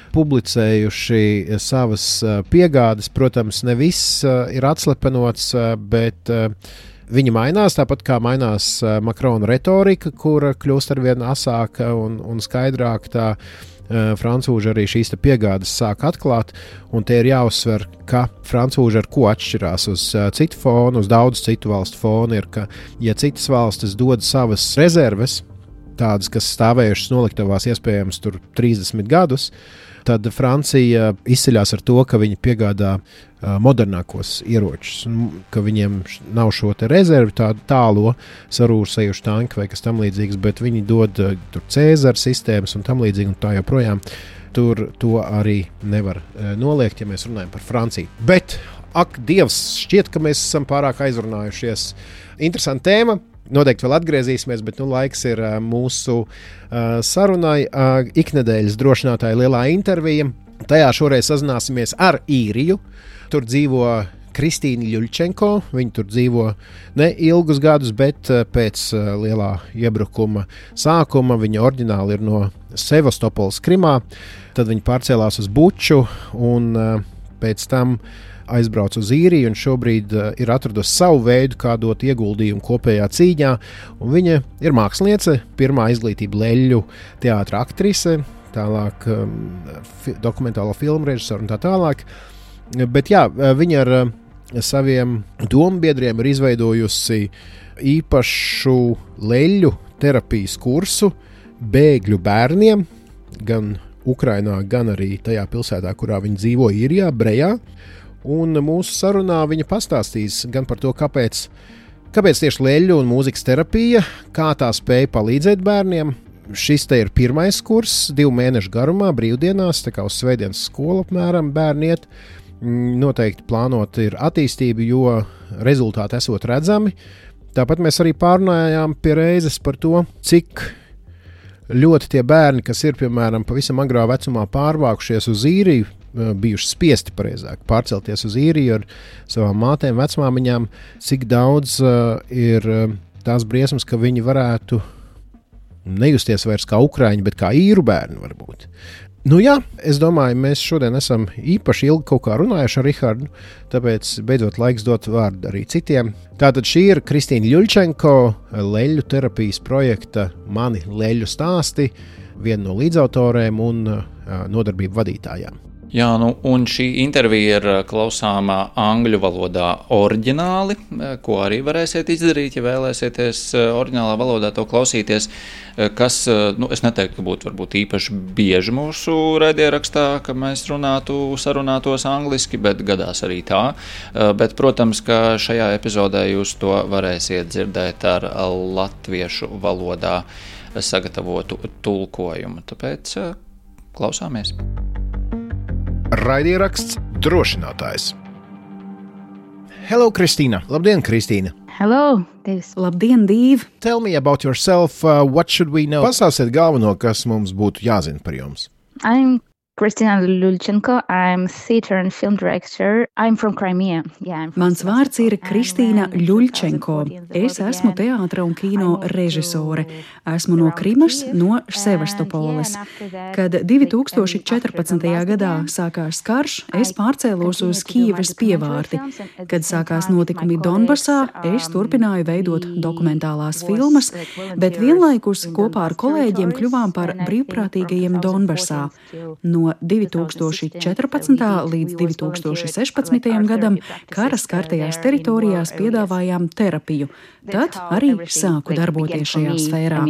publicējuši savas piegādes. Protams, ne viss ir atslepenots, bet viņi mainās, tāpat kā mainās Makrona retorika, kura kļūst arvien asāka un skaidrāka. Tā francūži arī šīs piegādes sāk atklāt, un te ir jāuzsver, ka francūži ar ko atšķirās uz citu fonu, uz daudz citu valstu fonu, ir, ka, ja citas valstis dod savas rezerves, tādas, kas stāvējušas noliktavās iespējams tur 30 gadus, tad Francija izceļas ar to, ka viņi piegādā modernākos ieročus, ka viņiem nav šo te rezervi, tādu tālo sarūsējuši tanki vai kas tam līdzīgs, bet viņi dod tur Cēzara sistēmas un tam līdzīgi un tā joprojām. Tur to arī nevar noliegt, ja mēs runājam par Franciju. Bet, ak, Dievs, šķiet, ka mēs esam pārāk aizrunājušies. Interesanta tēma. Noteikti vēl atgriezīsimies, bet laiks ir mūsu sarunai. Iknedēļas drošinātāja lielā intervija. Tajā šoreiz sazināsimies ar Īriju. Tur dzīvo Kristīna Ļuļčenko. Viņa tur dzīvo ne ilgus gadus, bet pēc lielā iebrukuma sākuma viņa oriģināli ir no Sevastopols Krimā. Tad viņa pārcēlās uz Buču un pēc tam aizbrauca uz Īriju un šobrīd ir atradusi savu veidu, kā dot ieguldījumu kopējā cīņā. Un viņa ir māksliniece, pirmā izglītība Leļļu teātra aktrise, tālāk dokumentālo filmu režisora un tā tālāk. Bet jā, viņa ar saviem dombiedriem ir izveidojusi īpašu Leļļu terapijas kursu bēgļu bērniem, gan Ukrainā, gan arī tajā pilsētā, kurā viņi dzīvo Īrijā, Brejā. Un mūsu sarunā viņa pastāstīs gan par to, kāpēc tieši Leļļu un mūzikas terapija, kā tā spēja palīdzēt bērniem. Šis te ir pirmais kurs, 2 mēnešu garumā, brīvdienās, tā kā uz svētdienas skolu apmēram bērni iet. Noteikti plānot ir attīstība, jo rezultāti esot redzami. Tāpat mēs arī pārunājām pie reizes par to, cik ļoti tie bērni, kas ir, piemēram, pavisam agrā vecumā pārvākušies uz Īriju, bijuši spiesti pareizāk pārcelties uz Īriju ar savām mātēm, vecmāmiņām, cik daudz ir tās briesmas, ka viņi varētu nejusties vairs kā ukraiņi, bet kā īru bērni varbūt. Nu jā, es domāju, mēs šodien esam īpaši ilgi kaut kā runājuši ar Rihardu, tāpēc beidzot laiks dot vārdu arī citiem. Tātad šī ir Kristīna Ļuļčenko, leļu terapijas projekta Mani leļu stāsti, viena no līdzautorēm un nodarbību vadītājām. Jā, un šī intervija ir klausāmā angļu valodā oriģināli, ko arī varēsiet izdarīt, ja vēlēsieties oriģinālā valodā to klausīties, kas, es neteiktu, ka būtu varbūt īpaši bieži mūsu raidierakstā, ka mēs sarunātos angliski, bet gadās arī tā. Bet, protams, ka šajā epizodē jūs to varēsiet dzirdēt ar latviešu valodā sagatavotu tulkojumu. Tāpēc klausāmies. Raidieraksts drošinātājs. Hello, Kristīna. Labdien, Kristīna. Hello, labdien, Dīv. Tell me about yourself. What should we know? Pastāstiet galveno, kas mums būtu jāzina par jums. I'm Kristīna Ļuļčenko. I'm theater and film director. I'm from Crimea. Mans vārds ir Kristīna Ļuļčenko. Es esmu teātra un kino režisore. Esmu no Krimas, no Sevastopoles. Kad 2014. gadā sākās karš, es pārcēlos uz Kijevas pievārti. Kad sākās notikumi Donbasā, es turpināju veidot dokumentālās filmas, bet vienlaikus kopā ar kolēģiem kļuvām par brīvprātīgajiem Donbasā. No 2014. līdz 2016. gadam kara skartajās teritorijās piedāvājām terapiju. Tad arī sāku darboties šajā sfērā.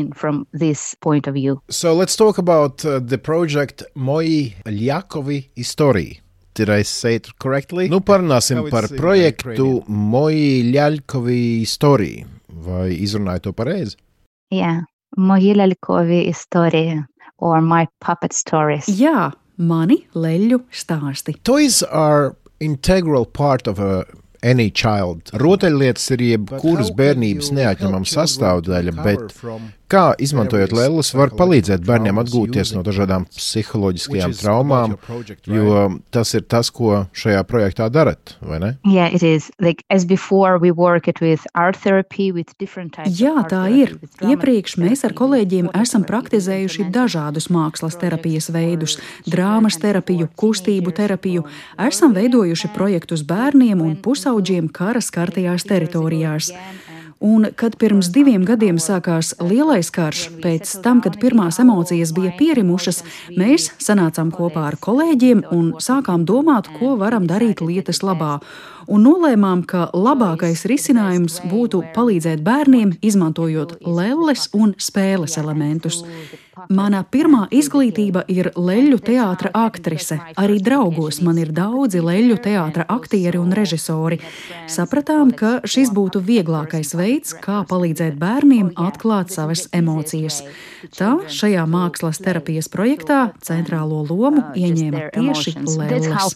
So let's talk about the project Moji Ļakovi Istorija. Did I say it correctly? Parunāsim par projektu Moji Ļakovi Istorija. Vai izrunāju to pareizi? Jā, Moji Ļakovi Istorija. Or my puppet stories. Jā, mani leļu stāsti. Toys are integral part of any child. Rotaļlietas ir jebkuras bērnības neatņemama sastāvdaļa, bet kā izmantojot lelles var palīdzēt bērniem atgūties no dažādām psiholoģiskajām traumām, jo tas ir tas, ko šajā projektā darat, vai ne? Yeah, it is. Like as before we worked with art therapy with different types Jā, tā ir. Iepriekš mēs ar kolēģiem esam praktizējuši dažādus mākslas terapijas veidus, drāmas terapiju, kustību terapiju. Esam veidojuši projektus bērniem un pusauģiem kara skartajās teritorijās. Un, kad pirms 2 gadiem sākās lielais karš, pēc tam, kad pirmās emocijas bija pierimušas, mēs sanācām kopā ar kolēģiem un sākām domāt, ko varam darīt lietas labā. Un nolēmām, ka labākais risinājums būtu palīdzēt bērniem, izmantojot lelles un spēles elementus. Mana pirmā izglītība ir leļu teātra aktrise. Arī draugos man ir daudzi leļu teātra aktieri un režisori. Sapratām, ka šis būtu vieglākais veids, kā palīdzēt bērniem atklāt savas emocijas. Tā šajā mākslas terapijas projektā centrālo lomu ieņēma tieši lelles.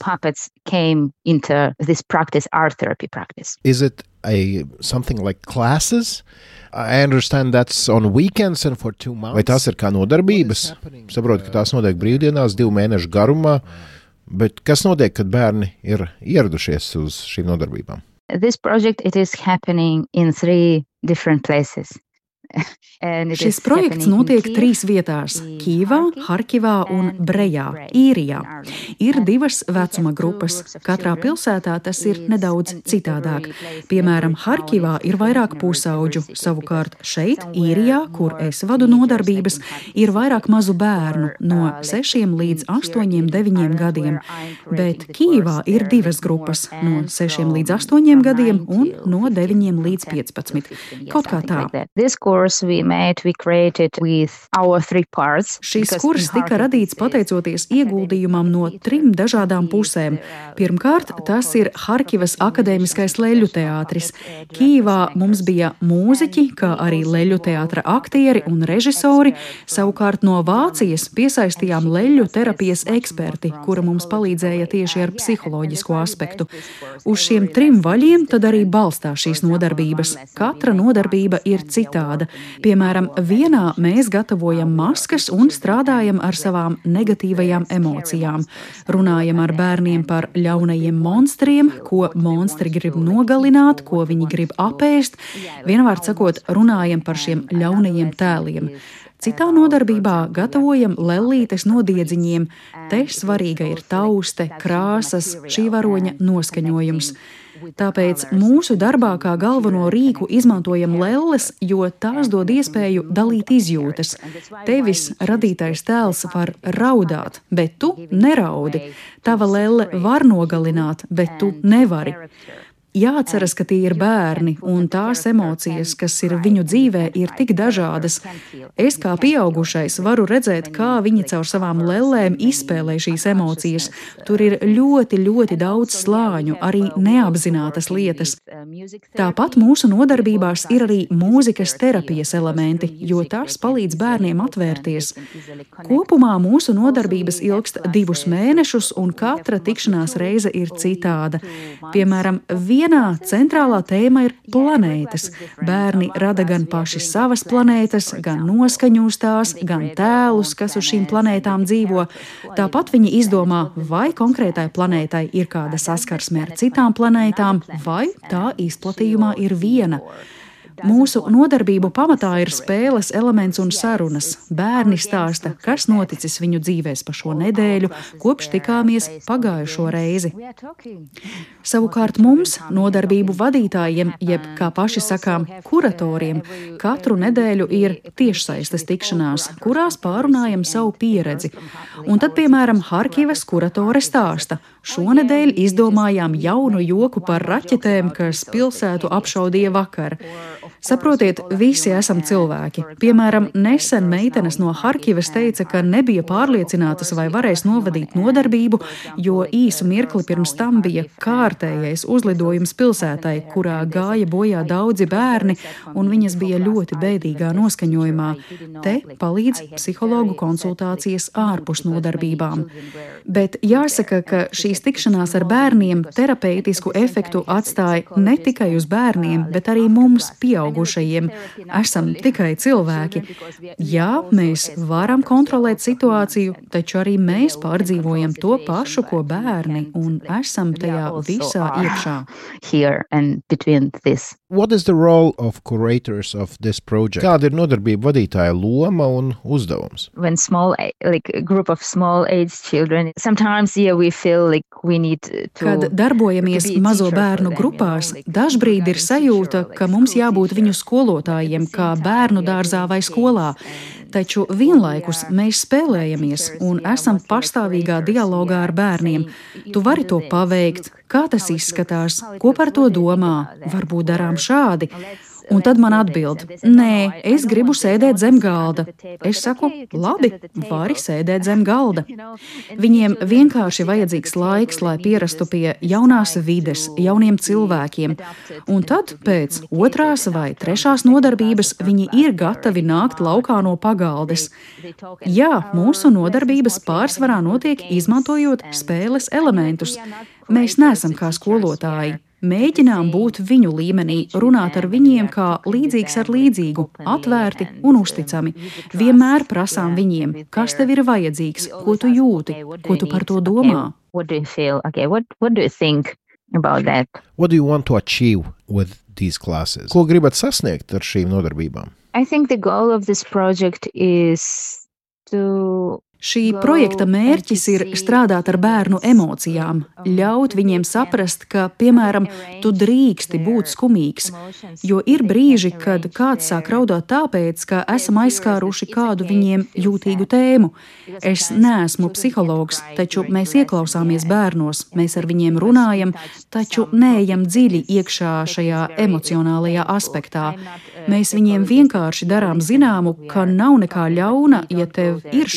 Art therapy practice. Is it something like classes? I understand that's on weekends and for 2 months. Vai tās ir kā nodarbības? Saprotu, ka tās notiek brīvdienās 2 mēnešu garumā, bet kas notiek, kad bērni ir ieradušies uz šīm nodarbībām? This project, it is happening in 3 different places. Šis projekts notiek 3 vietās – Kijevā, Harkivā un Brejā, Īrijā. Ir 2 vecuma grupas. Katrā pilsētā tas ir nedaudz citādāk. Piemēram, Harkivā ir vairāk pusauģu. Savukārt šeit, Īrijā, kur es vadu nodarbības, ir vairāk mazu bērnu no 6 līdz 8, 9 gadiem. Bet Kijevā ir 2 grupas – no 6 līdz 8 gadiem un no 9 līdz 15. Kaut kā tā. Šis kurs tika radīts pateicoties ieguldījumam no 3 dažādām pusēm. Pirmkārt, tas ir Harkivas akadēmiskais leļu teātris. Kijevā mums bija mūziķi, kā arī leļu teātra aktieri un režisori. Savukārt no Vācijas piesaistījām leļu terapijas eksperti, kura mums palīdzēja tieši ar psiholoģisko aspektu. Uz šiem 3 vaļiem tad arī balstās šīs nodarbības. Katra nodarbība ir citāda. Piemēram, vienā mēs gatavojam maskas un strādājam ar savām negatīvajām emocijām. Runājam ar bērniem par ļaunajiem monstriem, ko monstri grib nogalināt, ko viņi grib apēst. Vienvārds sakot, runājam par šiem ļaunajiem tēliem. Citā nodarbībā gatavojam lellītes no diedziņiem. Te svarīga ir tauste, krāsas, šī varoņa noskaņojums. Tāpēc mūsu darbā kā galveno rīku izmantojam lelles, jo tās dod iespēju dalīt izjūtas. Tevis radītais tēls var raudāt, bet tu neraudi. Tava lelle var nogalināt, bet tu nevari. Jāatceras, ka tie ir bērni, un tās emocijas, kas ir viņu dzīvē, ir tik dažādas. Es kā pieaugušais varu redzēt, kā viņi caur savām lellēm izspēlē šīs emocijas. Tur ir ļoti, ļoti daudz slāņu, arī neapzinātas lietas. Tāpat mūsu nodarbībās ir arī mūzikas terapijas elementi, jo tas palīdz bērniem atvērties. Kopumā mūsu nodarbības ilgst 2 mēnešus, un katra tikšanās reize ir citāda. Piemēram, vienā centrālā tēma ir planētas. Bērni rada gan paši savas planētas, gan noskaņos tās, gan tēlus, kas uz šīm planētām dzīvo. Tāpat viņi izdomā, vai konkrētai planētai ir kāda saskarsme ar citām planētām, vai tā izplatījumā ir viena. Mūsu nodarbību pamatā ir spēles elements un sarunas. Bērni stāsta, kas noticis viņu dzīvēs pa šo nedēļu, kopš tikāmies pagājušo reizi. Savukārt mums, nodarbību vadītājiem, jeb, kā paši sakām, kuratoriem, katru nedēļu ir tiešsaistes tikšanās, kurās pārunājam savu pieredzi. Un tad, piemēram, Harkivas kuratore stāsta, šonedēļ izdomājām jaunu joku par raķetēm, kas pilsētu apšaudīja vakar. Saprotiet, visi esam cilvēki. Piemēram, nesen meitenes no Harkivas teica, ka nebija pārliecinātas, vai varēs novadīt nodarbību, jo īsu mirkli pirms tam bija kārtējais uzlidojums pilsētai, kurā gāja bojā daudzi bērni, un viņas bija ļoti bēdīgā noskaņojumā. Te palīdz psihologu konsultācijas ārpus nodarbībām. Bet jāsaka, ka šīs tikšanās ar bērniem terapeitisku efektu atstāja ne tikai uz bērniem, bet arī mums pieaugušajiem. Esam tikai cilvēki. Jā, mēs varam kontrolēt situāciju, taču arī mēs pārdzīvojam to pašu, ko bērni, un esam tajā visā iekšā. What is the role of curators of this project? Kāda ir nodarbību vadītāja loma un uzdevums? When group of small age children, sometimes we feel like we need to. Kad darbojamies mazo bērnu grupās, dažbrīd ir sajūta, ka mums jābūt viņu skolotājiem, kā bērnu dārzā vai skolā. Taču vienlaikus mēs spēlējamies un esam pastāvīgā dialogā ar bērniem. Tu vari to paveikt, kā tas izskatās, ko par to domā, varbūt darām šādi. Un tad man atbild, nē, es gribu sēdēt zem galda. Es saku, labi, vari sēdēt zem galda. Viņiem vienkārši vajadzīgs laiks, lai pierastu pie jaunās vides, jauniem cilvēkiem. Un tad pēc 2. vai 3. nodarbības viņi ir gatavi nākt laukā no pagaldes. Jā, mūsu nodarbības pārsvarā notiek izmantojot spēles elementus. Mēs neesam kā skolotāji. Mēģinām būt viņu līmenī, runāt ar viņiem kā līdzīgs ar līdzīgu, atvērti un uzticami. Vienmēr prasām viņiem, kas tev ir vajadzīgs, ko tu jūti, ko tu par to domā. What do you feel? Okay, what do you think about that? What do you want to achieve with these classes? Ko gribat sasniegt ar šīm nodarbībām? I think the goal of this project is to Šī projekta mērķis ir strādāt ar bērnu emocijām, ļaut viņiem saprast, ka, piemēram, tu drīksti būt skumīgs, jo ir brīži, kad kāds sāk raudāt tāpēc, ka esam aizskāruši kādu viņiem jūtīgu tēmu. Es neesmu psihologs, taču mēs ieklausāmies bērnos, mēs ar viņiem runājam, taču neejam dziļi iekšā šajā emocionālajā aspektā. Mēs viņiem vienkārši darām zināmu, ka nav nekā ļauna, ja tev ir šādas emocijas.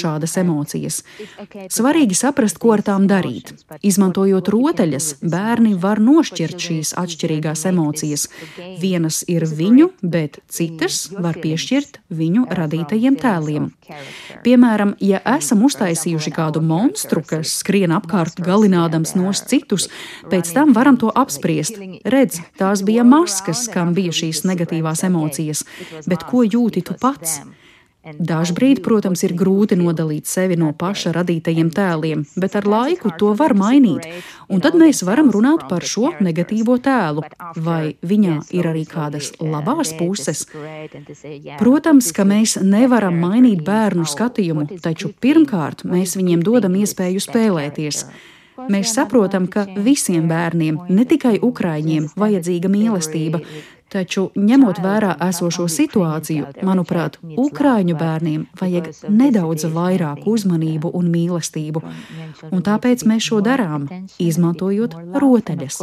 emocijas. Svarīgi saprast, ko ar tām darīt. Izmantojot rotaļas, bērni var nošķirt šīs atšķirīgās emocijas. Vienas ir viņu, bet citas var piešķirt viņu radītajiem tēliem. Piemēram, ja esam uztaisījuši kādu monstru, kas skrien apkārt galinādams nost citus, pēc tam varam to apspriest. Redz, tās bija maskas, kam bija šīs negatīvās emocijas, bet ko jūti tu pats? Dažbrīd, protams, ir grūti nodalīt sevi no paša radītajiem tēliem, bet ar laiku to var mainīt, un tad mēs varam runāt par šo negatīvo tēlu, vai viņā ir arī kādas labās puses. Protams, ka mēs nevaram mainīt bērnu skatījumu, taču pirmkārt mēs viņiem dodam iespēju spēlēties. Mēs saprotam, ka visiem bērniem, ne tikai ukraiņiem, vajadzīga mīlestība, taču, ņemot vērā esošo situāciju, manuprāt, ukraiņu bērniem vajag nedaudz vairāk uzmanību un mīlestību. Un tāpēc mēs šo darām, izmantojot rotaļas.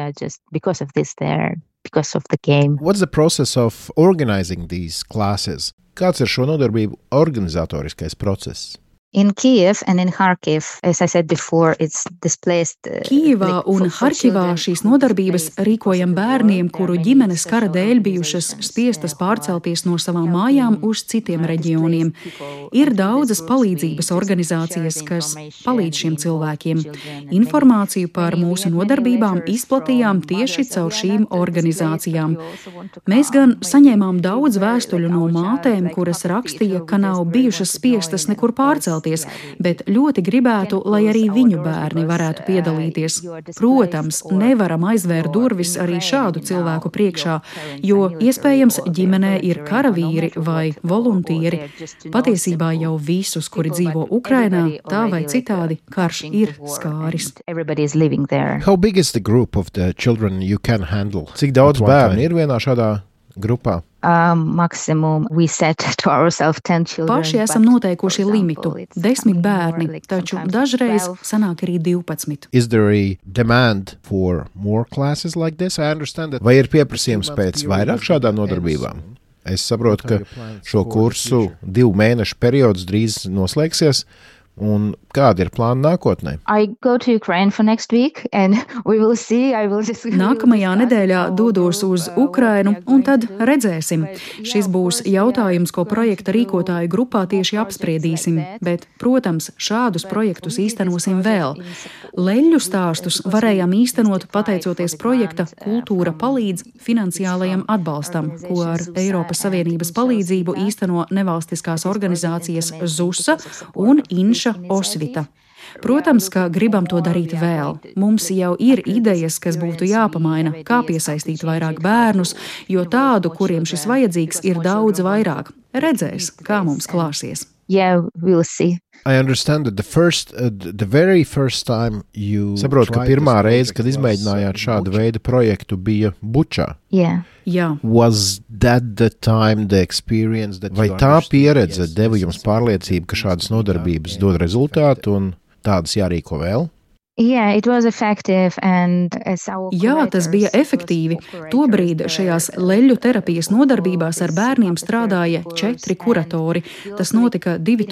What's the process of organizing these classes? Kāds ir šo nodarbību organizatoriskais process? In Kiev and in Kharkiv, as I said before, it's displaced. Kijivā un Harkivā šīs nodarbības rīkojam bērniem, kuru ģimenes kara dēļ bijušas spiestas pārcelties no savām mājām uz citiem reģioniem. Ir daudzas palīdzības organizācijas, kas palīdz šiem cilvēkiem. Informāciju par mūsu nodarbībām izplatījām tieši caur šīm organizācijām. Mēs gan saņēmām daudz vēstuļu no mātēm, kuras rakstīja, ka nav bijušas spiestas nekur pārcelties, bet ļoti gribētu, lai arī viņu bērni varētu piedalīties. Protams, nevaram aizvērt durvis arī šādu cilvēku priekšā, jo iespējams ģimenē ir karavīri vai voluntieri. Patiesībā jau visus, kuri dzīvo Ukrainā, tā vai citādi, karš ir skāris. How big is the group of the children you can handle? Cik daudz bērnu ir vienā šādā grupā? Maximum we set to ourselves 10 children. Paši esam noteikuši limitu - 10 bērni, taču dažreiz sanāk arī 12. Is there a demand for more classes like this? I understand that. Vai ir pieprasījums pēc vairāk šādām nodarbībām? Es saprotu, ka šo kursu 2 mēnešu periods drīz noslēgsies. Un kādi ir plāni nākotnē? Nākamajā nedēļā dodos uz Ukrainu, un tad redzēsim. Šis būs jautājums, ko projekta rīkotāju grupā tieši apspriedīsim, bet, protams, šādus projektus īstenosim vēl. Leļļu stāstus varējām īstenot pateicoties projekta Kultūra palīdz finansiālajam atbalstam, ko ar Eiropas Savienības palīdzību īsteno nevalstiskās organizācijas ZUSA un INŠA Osvita. Protams, ka gribam to darīt vēl. Mums jau ir idejas, kas būtu jāpamaina, kā piesaistīt vairāk bērnus, jo tādu, kuriem šis vajadzīgs, ir daudz vairāk. Redzēs, kā mums klāsies. Yeah, we'll see. I understand that the very first time you saprotu, ka pirmā reize, kad izmēģinājāt šādu veidu projektu, bija Bučā. Yeah. Jā. Was that the time, the experience that vai tā pieredze deva jums pārliecību, ka šādas nodarbības dod rezultātu un tādas jārīko vēl? Yeah, it was effective and as our Jā, tas bija efektīvi. Tobrīd šajās leļļu terapijas nodarbībās ar bērniem strādāja 4 kuratori. Tas notika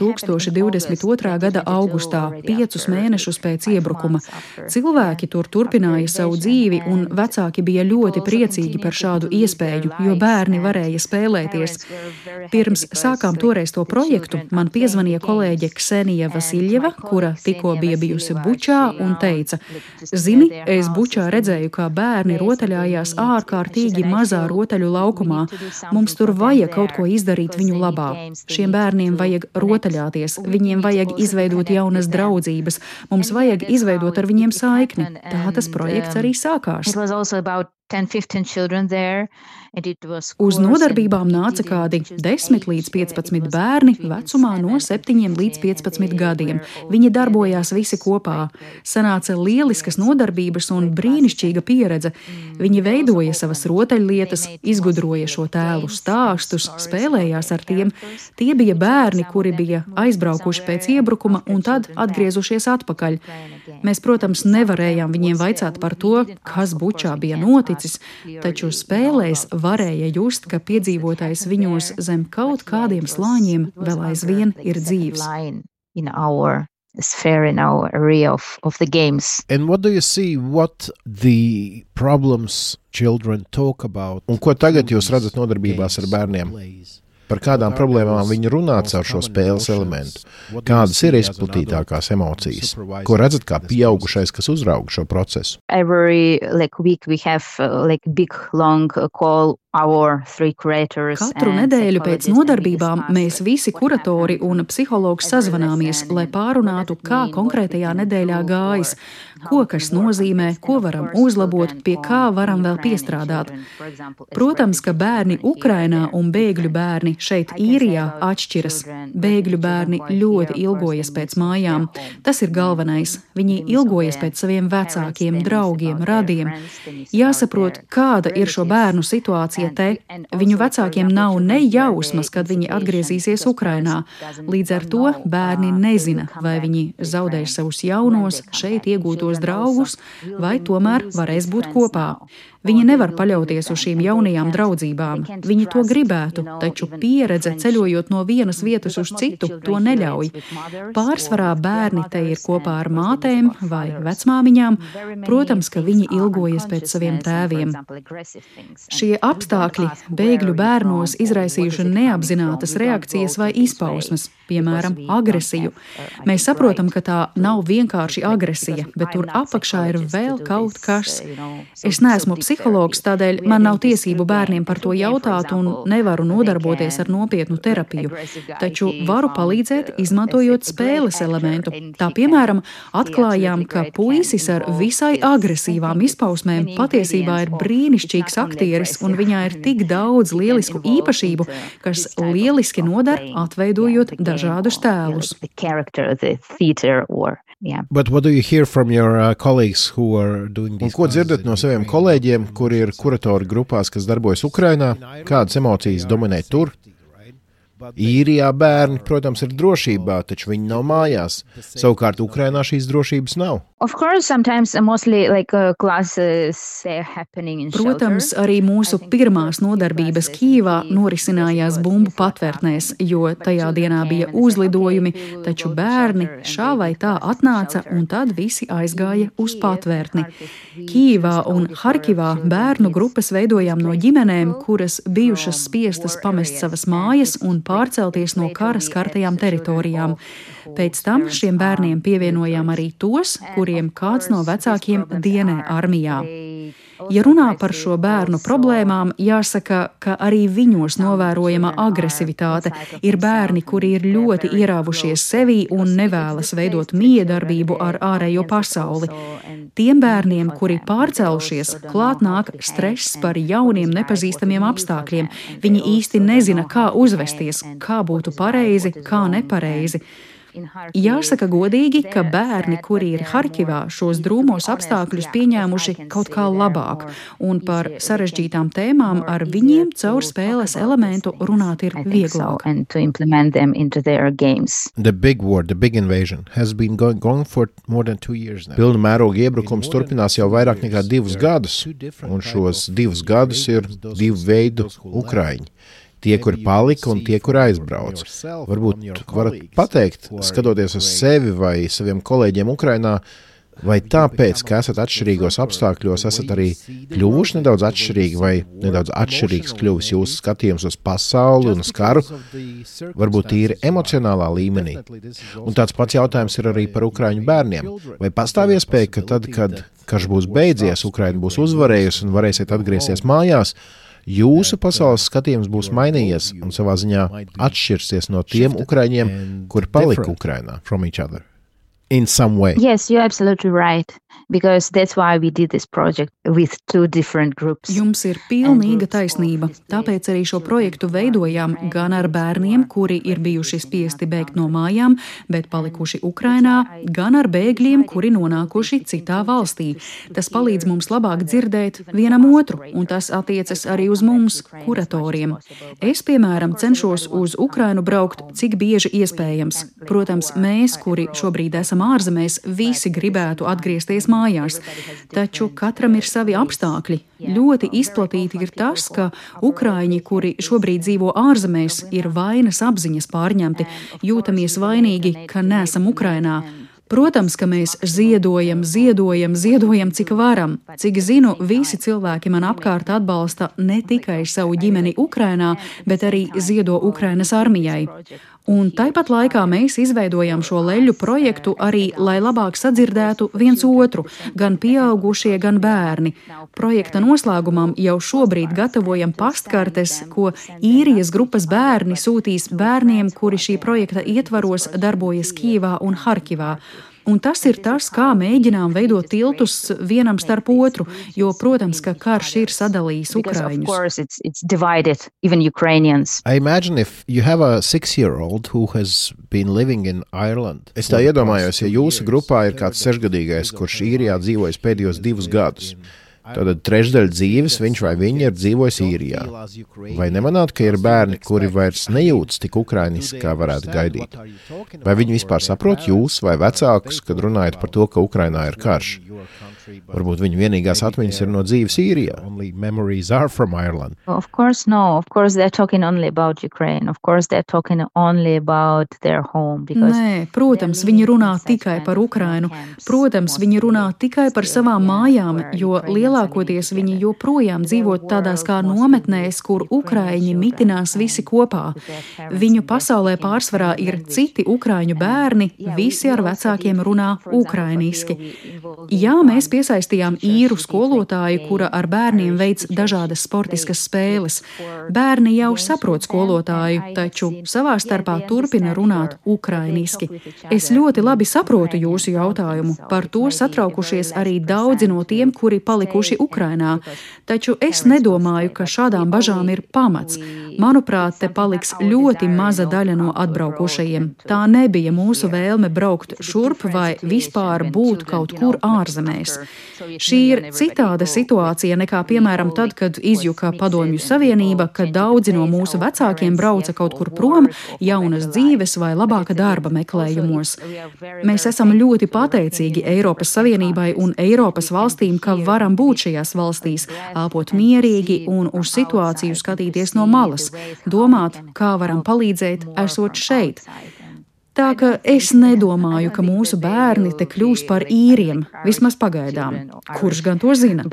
2022. gada augustā, 5 mēnešus pēc iebrukuma. Cilvēki tur turpināja savu dzīvi, un vecāki bija ļoti priecīgi par šādu iespēju, jo bērni varēja spēlēties. Pirms sākām toreiz to projektu, man piezvanīja kolēģe Ksenija Vasiljeva, kura tikko bija bijusi Bučā, un teica: zini, es Bučā redzēju, kā bērni rotaļājās ārkārtīgi mazā rotaļu laukumā. Mums tur vajag kaut ko izdarīt viņu labā. Šiem bērniem vajag rotaļāties, viņiem vajag izveidot jaunas draudzības, mums vajag izveidot ar viņiem saikni. Tā tas projekts arī sākās. 10-15 children there. Uz nodarbībām nāca kādi 10 līdz 15 bērni vecumā no 7 līdz 15 gadiem. Viņi darbojās visi kopā. Sanāca lieliskas nodarbības un brīnišķīga pieredze. Viņi veidoja savas rotaļlietas, izgudroja šo tēlu stāstus, spēlējās ar tiem. Tie bija bērni, kuri bija aizbraukuši pēc iebrukuma un tad atgriezušies atpakaļ. Mēs, protams, nevarējām viņiem vaicāt par to, kas Bučā bija noticis, taču spēlēs varēja just, ka piedzīvotājs viņos zem kaut kādiem slāņiem vēl aizvien ir dzīvs. in our sphere, in our area of the games. And what do you see, what the problems children talk about? Un ko tagad jūs redzat nodarbībās ar bērniem? Par kādām problēmām viņi runā caur šo spēles elementu? Kādas ir izplatītākās emocijas? Ko redzat kā pieaugušais, kas uzrauga šo procesu? Every week we have big long call. Katru nedēļu pēc nodarbībām mēs visi kuratori un psihologs sazvanāmies, lai pārunātu, kā konkrētajā nedēļā gājas, ko kas nozīmē, ko varam uzlabot, pie kā varam vēl piestrādāt. Protams, ka bērni Ukrainā un bēgļu bērni šeit Īrijā atšķiras. Bēgļu bērni ļoti ilgojas pēc mājām. Tas ir galvenais. Viņi ilgojas pēc saviem vecākiem, draugiem, radiem. Jāsaprot, kāda ir šo bērnu situācija te. Viņu vecākiem nav ne jausmas, kad viņi atgriezīsies Ukrainā. Līdz ar to bērni nezina, vai viņi zaudēs savus jaunos, šeit iegūtos draugus, vai tomēr varēs būt kopā. Viņi nevar paļauties uz šīm jaunajām draudzībām. Viņi to gribētu, taču pieredze ceļojot no vienas vietas uz citu to neļauj. Pārsvarā bērni te ir kopā ar mātēm vai vecmāmiņām. Protams, ka viņi ilgojas pēc saviem tēviem. Šie apstākļi bēgļu bērnos izraisījuši neapzinātas reakcijas vai izpausmes, piemēram, agresiju. Mēs saprotam, ka tā nav vienkārši agresija, bet tur apakšā ir vēl kaut kas. Es neesmu psihologs, tādēļ man nav tiesību bērniem par to jautāt un nevaru nodarboties ar nopietnu terapiju. Taču varu palīdzēt, izmantojot spēles elementu. Tā piemēram, atklājām, ka puisis ar visai agresīvām izpausmēm patiesībā ir brīnišķīgs aktieris un viņā ir tik daudz lielisku īpašību, kas lieliski nodar atveidojot dažādus tēlus. But what do you hear from your colleagues who are doing this? Un ko dzirdat no saviem kolēģiem, kuri ir kuratori grupās, kas darbojas Ukrainā? Kādas emocijas dominē tur? Īrijā bērni, protams, ir drošībā, taču viņi nav mājās. Savukārt Ukrainā šīs drošības nav. Protams, arī mūsu pirmās nodarbības Kīvā norisinājās bumbu patvērtnēs, jo tajā dienā bija uzlidojumi, taču bērni šā vai tā atnāca un tad visi aizgāja uz patvērtni. Kīvā un Harkivā bērnu grupas veidojām no ģimenēm, kuras bijušas spiestas pamest savas mājas un pārcelties no kara skartajām teritorijām. Pēc tam šiem bērniem pievienojām arī tos, kuriem kāds no vecākiem dienē armijā. Ja runā par šo bērnu problēmām, jāsaka, ka arī viņos novērojama agresivitāte. Ir bērni, kuri ir ļoti ierāvušies sevī un nevēlas veidot miedarbību ar ārējo pasauli. Tiem bērniem, kuri pārcēlušies, klāt nāk stress par jauniem nepazīstamiem apstākļiem. Viņi īsti nezina, kā uzvesties, kā būtu pareizi, kā nepareizi. Jāsaka godīgi, ka bērni, kuri ir Harkivā, šos drūmos apstākļus pieņēmuši kaut kā labāk, un par sarežģītām tēmām ar viņiem caur spēles elementu runāt ir vieglāk. The big war, the big invasion, has been going for more than 2 years now. Pilna mēroga iebrukums turpinās jau vairāk nekā 2 gadus, un šos 2 gadus ir 2 veidu Ukraiņi. Tie, kur palika un tie, kur aizbrauc. Varbūt varat pateikt, skatoties uz sevi vai saviem kolēģiem Ukrainā, vai tāpēc, ka esat atšķirīgos apstākļos, esat arī kļuvuši nedaudz atšķirīgi vai nedaudz atšķirīgs kļuvis jūsu skatījums uz pasauli un uz karu, varbūt tīri emocionālā līmenī. Un tāds pats jautājums ir arī par ukraiņu bērniem. Vai pastāv iespēja, ka tad, kad karš būs beidzies, Ukraina būs uzvarējusi un varēsiet atgriezties mājās, jūsu pasaules skatījums būs mainījies un savā ziņā atšķirsies no tiem ukraiņiem, kuri palika Ukrainā from each other? In some way. Yes, you're absolutely right. Because that's why we did this project with 2 different groups. Jums ir pilnīga taisnība. Tāpēc arī šo projektu veidojām gan ar bērniem, kuri ir bijuši spiesti bēgt no mājām, bet palikuši Ukrainā, gan ar bēgļiem, kuri nonākuši citā valstī. Tas palīdz mums labāk dzirdēt vienam otru, un tas attiecas arī uz mums, kuratoriem. Es, piemēram, cenšos uz Ukrainu braukt, cik bieži iespējams. Protams, mēs, kuri šobrīd esam ārzemēs, visi gribētu atgriezties atgriezties mājās. Taču katram ir savi apstākļi. Ļoti izplatīti ir tas, ka ukraiņi, kuri šobrīd dzīvo ārzemēs, ir vainas apziņas pārņemti, jūtamies vainīgi, ka neesam Ukrainā. Protams, ka mēs ziedojam, cik varam. Cik zinu, visi cilvēki man apkārt atbalsta ne tikai savu ģimeni Ukrainā, bet arī ziedo Ukrainas armijai. Un tāpat laikā mēs izveidojam šo leļu projektu arī, lai labāk sadzirdētu viens otru, gan pieaugušie, gan bērni. Projekta noslēgumam jau šobrīd gatavojam pastkartes, ko īrijas grupas bērni sūtīs bērniem, kuri šī projekta ietvaros darbojas Kijivā un Harkivā. Un tas ir tas, kā mēģinām veidot tiltus vienam starp otru, jo, protams, ka karš ir sadalījis ukraiņus. I imagine if you have a 6-year-old who has been living in Ireland. Es tā iedomājos, ja jūsu grupā ir kāds 6-gadīgais, kurš īrijā dzīvojis pēdējos 2 gadus. Tātad trešdaļa dzīves viņš vai viņa ir dzīvojis īrijā. Vai nemanāt, ka ir bērni, kuri vairs nejūtas tik ukrainiski, kā varētu gaidīt? Vai viņi vispār saprot jūs vai vecākus, kad runājat par to, ka Ukrainā ir karš? Varbūt viņu vienīgās atmiņas ir no dzīves īrijā. Of course, no. Of course, they're talking only about Ukraine. Of course, they're talking only about their home. Nē, protams, viņi runā tikai par Ukrainu. Protams, viņi runā tikai par savām mājām, jo lielākoties viņi joprojām dzīvo tādās kā nometnēs, kur ukraiņi mitinās visi kopā. Viņu pasaulē pārsvarā ir citi ukraiņu bērni, visi ar vecākiem runā ukrainiski. Jā, mēs piesaistījām īru skolotāju, kura ar bērniem veic dažādas sportiskas spēles. Bērni jau saprot skolotāju, taču savā starpā turpina runāt ukrainiski. Es ļoti labi saprotu jūsu jautājumu. Par to satraukušies arī daudzi no tiem, kuri palikuši Ukrainā. Taču es nedomāju, ka šādām bažām ir pamats. Manuprāt, te paliks ļoti maza daļa no atbraukušajiem. Tā nebija mūsu vēlme braukt šurp vai vispār būt kaut kur ārzemēs. Šī ir citāda situācija nekā, piemēram, tad, kad izjuka Padomju Savienība, kad daudzi no mūsu vecākiem brauca kaut kur prom, jaunas dzīves vai labāka darba meklējumos. Mēs esam ļoti pateicīgi Eiropas Savienībai un Eiropas valstīm, ka varam būt šajās valstīs, elpot mierīgi un uz situāciju skatīties no malas, domāt, kā varam palīdzēt, esot šeit. Tā ka es nedomāju, ka mūsu bērni te kļūs par īriem, vismaz pagaidām. Kurš gan to zina?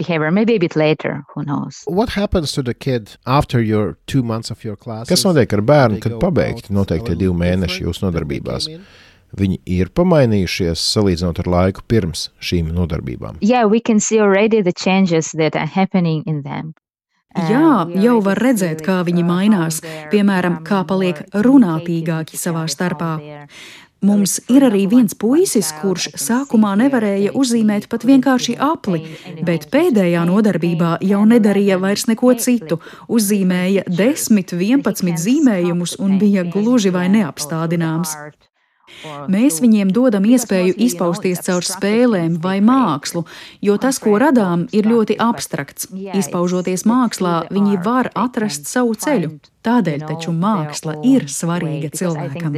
Kas notiek ar bērnu, kad pabeigti noteikti 2 mēneši jūsu nodarbībās? Viņi ir pamainījušies salīdzinot ar laiku pirms šīm nodarbībām. Yeah, we can see already the changes that are happening in them. Jā, jau var redzēt, kā viņi mainās, piemēram, kā paliek runātīgāki savā starpā. Mums ir arī viens puisis, kurš sākumā nevarēja uzzīmēt pat vienkārši apli, bet pēdējā nodarbībā jau nedarīja vairs neko citu, uzzīmēja 10, 11 zīmējumus un bija gluži vai neapstādināms. Mēs viņiem dodam iespēju izpausties caur spēlēm vai mākslu, jo tas, ko radām, ir ļoti abstrakts. Izpaužoties mākslā, viņi var atrast savu ceļu. Tādēļ taču māksla ir svarīga cilvēkam.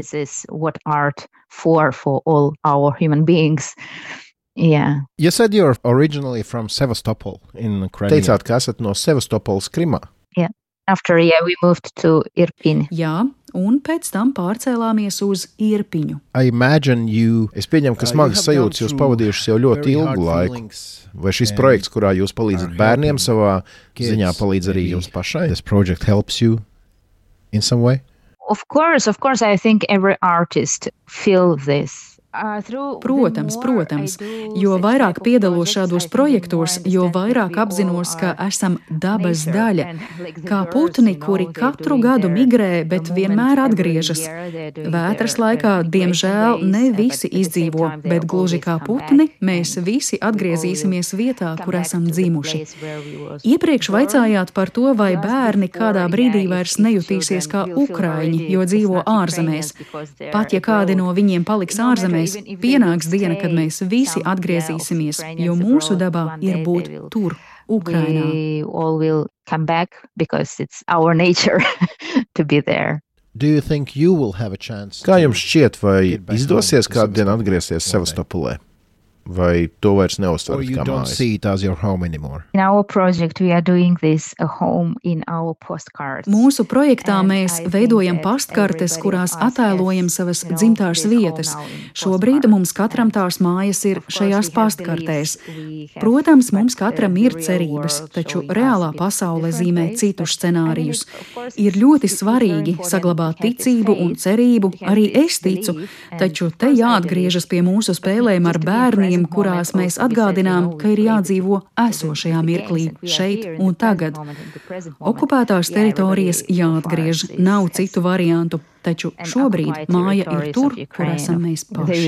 Yeah. You said you're originally from Sevastopol in Crimea. Teicāt, ka esat no Sevastopols Krimā. Yeah. After a year we moved to Irpin. Jā, un pēc tam pārcēlāmies uz Irpiņu. Es pieņemu, ka smagas sajūtas jūs pavadījušas jau ļoti ilgu laiku. Vai šis projekts, kurā jūs palīdzat bērniem, savā ziņā palīdz arī jums pašai? This project helps you in some way? Of course, I think every artist feels this. Protams, jo vairāk piedalos šādos projektos, jo vairāk apzinos, ka esam dabas daļa. Kā putni, kuri katru gadu migrē, bet vienmēr atgriežas. Vētras laikā, diemžēl, ne visi izdzīvo, bet gluži kā putni, mēs visi atgriezīsimies vietā, kur esam dzimuši. Iepriekš vaicājāt par to, vai bērni kādā brīdī vairs nejutīsies kā ukraiņi, jo dzīvo ārzemēs. Pat ja kādi no viņiem paliks ārzemēs, pienāks diena, kad mēs visi atgriezīsimies, jo mūsu dabā ir būt tur, Ukrainā. We all will come back because it's our nature to be there. Do you think you will have a chance? Kā jums šķiet, vai izdosies kādu dienu atgriezties Sevastopolē? vai to vairs neuztverat kā mājas? In our project we are doing this a home in our postcards. Mūsu projektā mēs veidojam pastkartes, kurās attēlojam savas dzimtās vietas. Šobrīd mums katram tās mājas ir šajās pastkartēs. Protams, mums katram ir cerības, taču reālā pasaule zīmē citus scenārijus. Ir ļoti svarīgi saglabāt ticību un cerību, arī es ticu, taču te jāatgriežas pie mūsu spēlēm ar bērniem, kurās mēs atgādinām, ka ir jādzīvo esošajā mirklī, šeit un tagad. Okupētās teritorijas jāatgriež, nav citu variantu, taču šobrīd māja ir tur, kur esam mēs paši.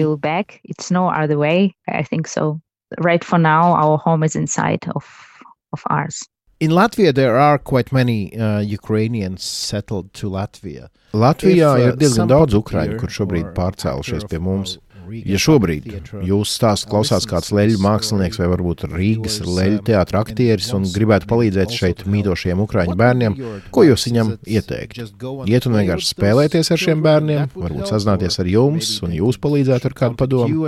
Right for now, our home is inside of ours. In Latvia, there are quite many Ukrainians settled to Latvia. Latvijā ir diezgan daudz ukraiņu, kur šobrīd pārcēlušies pie mums. Ja šobrīd jūs stāstu klausās kāds leļu mākslinieks vai varbūt Rīgas leļu teātra aktieris un gribētu palīdzēt šeit mītošiem ukraiņu bērniem, ko jūs viņam ieteikt? Iet un vienkārši spēlēties ar šiem bērniem, varbūt sazināties ar jums un jūs palīdzētu ar kādu padomu?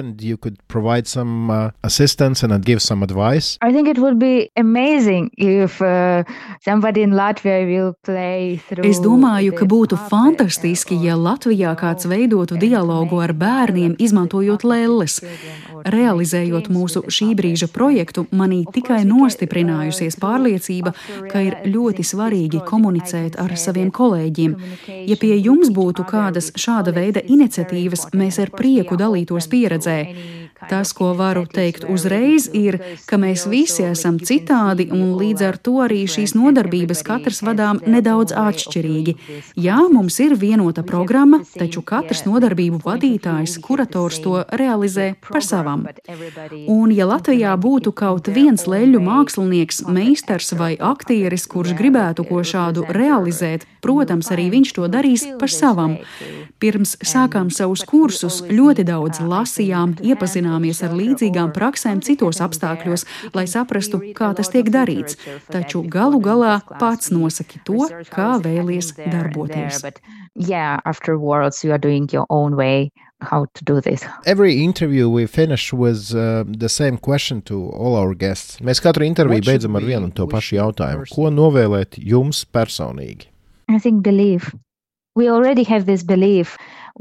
I think it would be amazing if somebody in Latvia will play through. Es domāju, ka būtu fantastiski, ja Latvijā kāds veidotu dialogu ar bērniem, izmantojot lelles. Realizējot mūsu šī brīža projektu, manī tikai nostiprinājusies pārliecība, ka ir ļoti svarīgi komunicēt ar saviem kolēģiem. Ja pie jums būtu kādas šāda veida iniciatīvas, mēs ar prieku dalītos pieredzē. Tas, ko varu teikt uzreiz, ir, ka mēs visi esam citādi un līdz ar to arī šīs nodarbības katrs vadām nedaudz atšķirīgi. Jā, mums ir vienota programma, taču katrs nodarbību vadītājs, kurators to realizē par savām. Un ja Latvijā būtu kaut viens leļu mākslinieks, meistars vai aktieris, kurš gribētu ko šādu realizēt, protams, arī viņš to darīs par savām. Pirms sākām savus kursus, ļoti daudz lasījām, iepazināmies ar līdzīgām praksēm citos apstākļos, lai saprastu, kā tas tiek darīts. Taču galu galā pats nosaki to, kā vēlies darboties. Yeah, afterwards you are doing your own way how to do this. Every interview we finish with the same question to all our guests. Mēs katru interviju beidzam ar vienu un to pašu jautājumu. Ko novēlēt jums personīgi? I think belief. We already have this belief.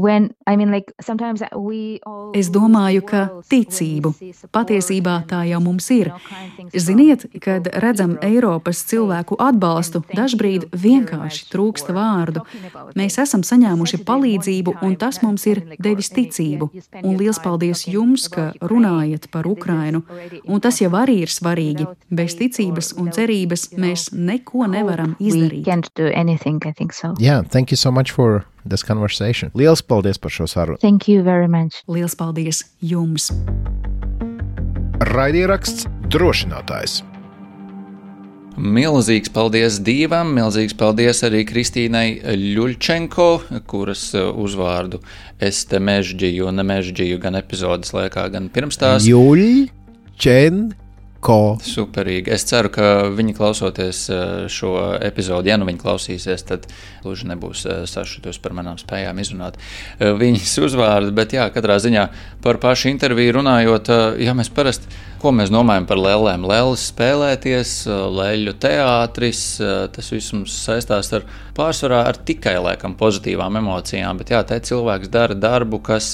Es domāju, ka ticību. Patiesībā tā jau mums ir. Ziniet, kad redzam Eiropas cilvēku atbalstu, dažbrīd vienkārši trūksta vārdu. Mēs esam saņēmuši palīdzību, un tas mums ir devis ticību. Un liels paldies jums, ka runājat par Ukrainu. Un tas jau arī ir svarīgi. Bez ticības un cerības mēs neko nevaram izdarīt. Yeah, thank you so much for this conversation. Liels paldies par šo sarunu. Thank you very much. Liels paldies jums. Raidieraksts Drošinātājs. Milzīgs paldies divam, milzīgs paldies arī Kristīnai Ļuļčenko, kuras uzvārdu es te mežģīju un nemežģīju gan epizodes laikā, gan pirms tās. Ļuļčenko. Superīgi. Es ceru, ka viņi klausoties šo epizodi, ja nu viņi klausīsies, tad gluži nebūs sašutos par manām spējām izrunāt viņas uzvārdu, bet jā, katrā ziņā par pašu interviju runājot, jā, mēs parasti, ko mēs domājam par lēlēm? Lēles spēlēties, leļu teātris, tas viss mums saistās ar pārsvarā ar tikai laikam pozitīvām emocijām, bet jā, te cilvēks dara darbu, kas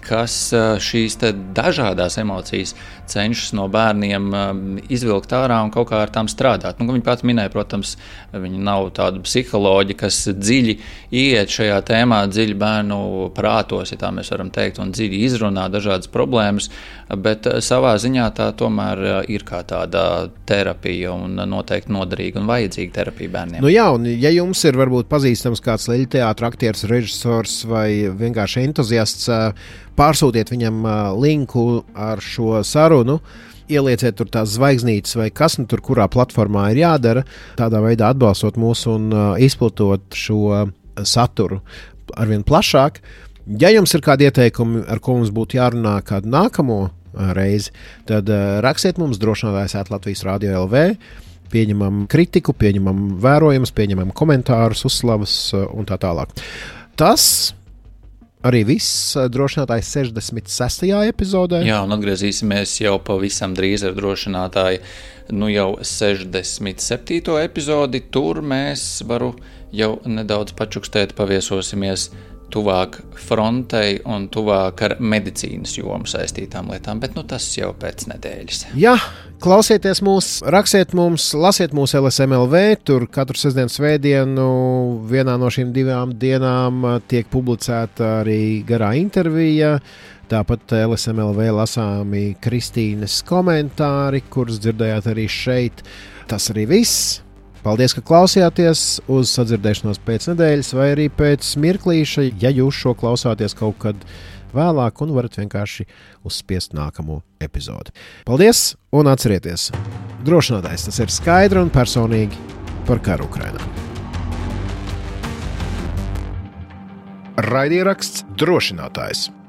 šīs te dažādās emocijas cenšas no bērniem izvilkt ārā un kaut kā ar tām strādāt. Nu, viņi pats minēja, protams, viņi nav tādu psiholoģi, kas dziļi ieiet šajā tēmā, dziļi bērnu prātos, ja tā mēs varam teikt, un dziļi izrunā dažādas problēmas, bet savā ziņā tā tomēr ir kā tāda terapija un noteikti noderīga un vajadzīga terapija bērniem. Nu jā, un ja jums ir varbūt pazīstams kāds leļu teātra aktieris, režisors vai vienkārši entuziasts, pārsūtiet viņam linku ar šo sarunu, ielieciet tur tās zvaigznītes vai kas nu tur kurā platformā ir jādara, tādā veidā atbalstot mūs un izplatot šo saturu arvien plašāk. Ja jums ir kādi ieteikumi, ar ko mums būtu jārunā kādu nākamo reizi, tad rakstiet mums drošinātājs@Latvijas Radio LV, pieņemam kritiku, pieņemam vērojumus, pieņemam komentārus, uzslavas un tā tālāk. Tas arī viss. Drošinātājs 66. epizodē. Jā, un atgriezīsimies jau pavisam drīz ar drošinātāju jau 67. epizodi. Tur mēs varu jau nedaudz pačukstēt, paviesosimies tuvāk frontei un tuvāk ar medicīnas jomu saistītām lietām, bet tas jau pēc nedēļas. Jā, klausieties mūs, rakstiet mums, lasiet mūsu LSMLV, tur katru sestdienu svētdienu vienā no šīm 2 dienām tiek publicēta arī garā intervija, tāpat LSMLV lasāmi Kristīnes komentāri, kurus dzirdējāt arī šeit. Tas arī viss. Paldies, ka klausījāties, uz sadzirdēšanos pēc nedēļas vai arī pēc mirklīša, ja jūs šo klausāties kaut kad vēlāk un varat vienkārši uzspiest nākamo epizodi. Paldies un atcerieties, drošinātājs tas ir skaidri un personīgi par karu Ukrainā. Raidieraksts Drošinātājs.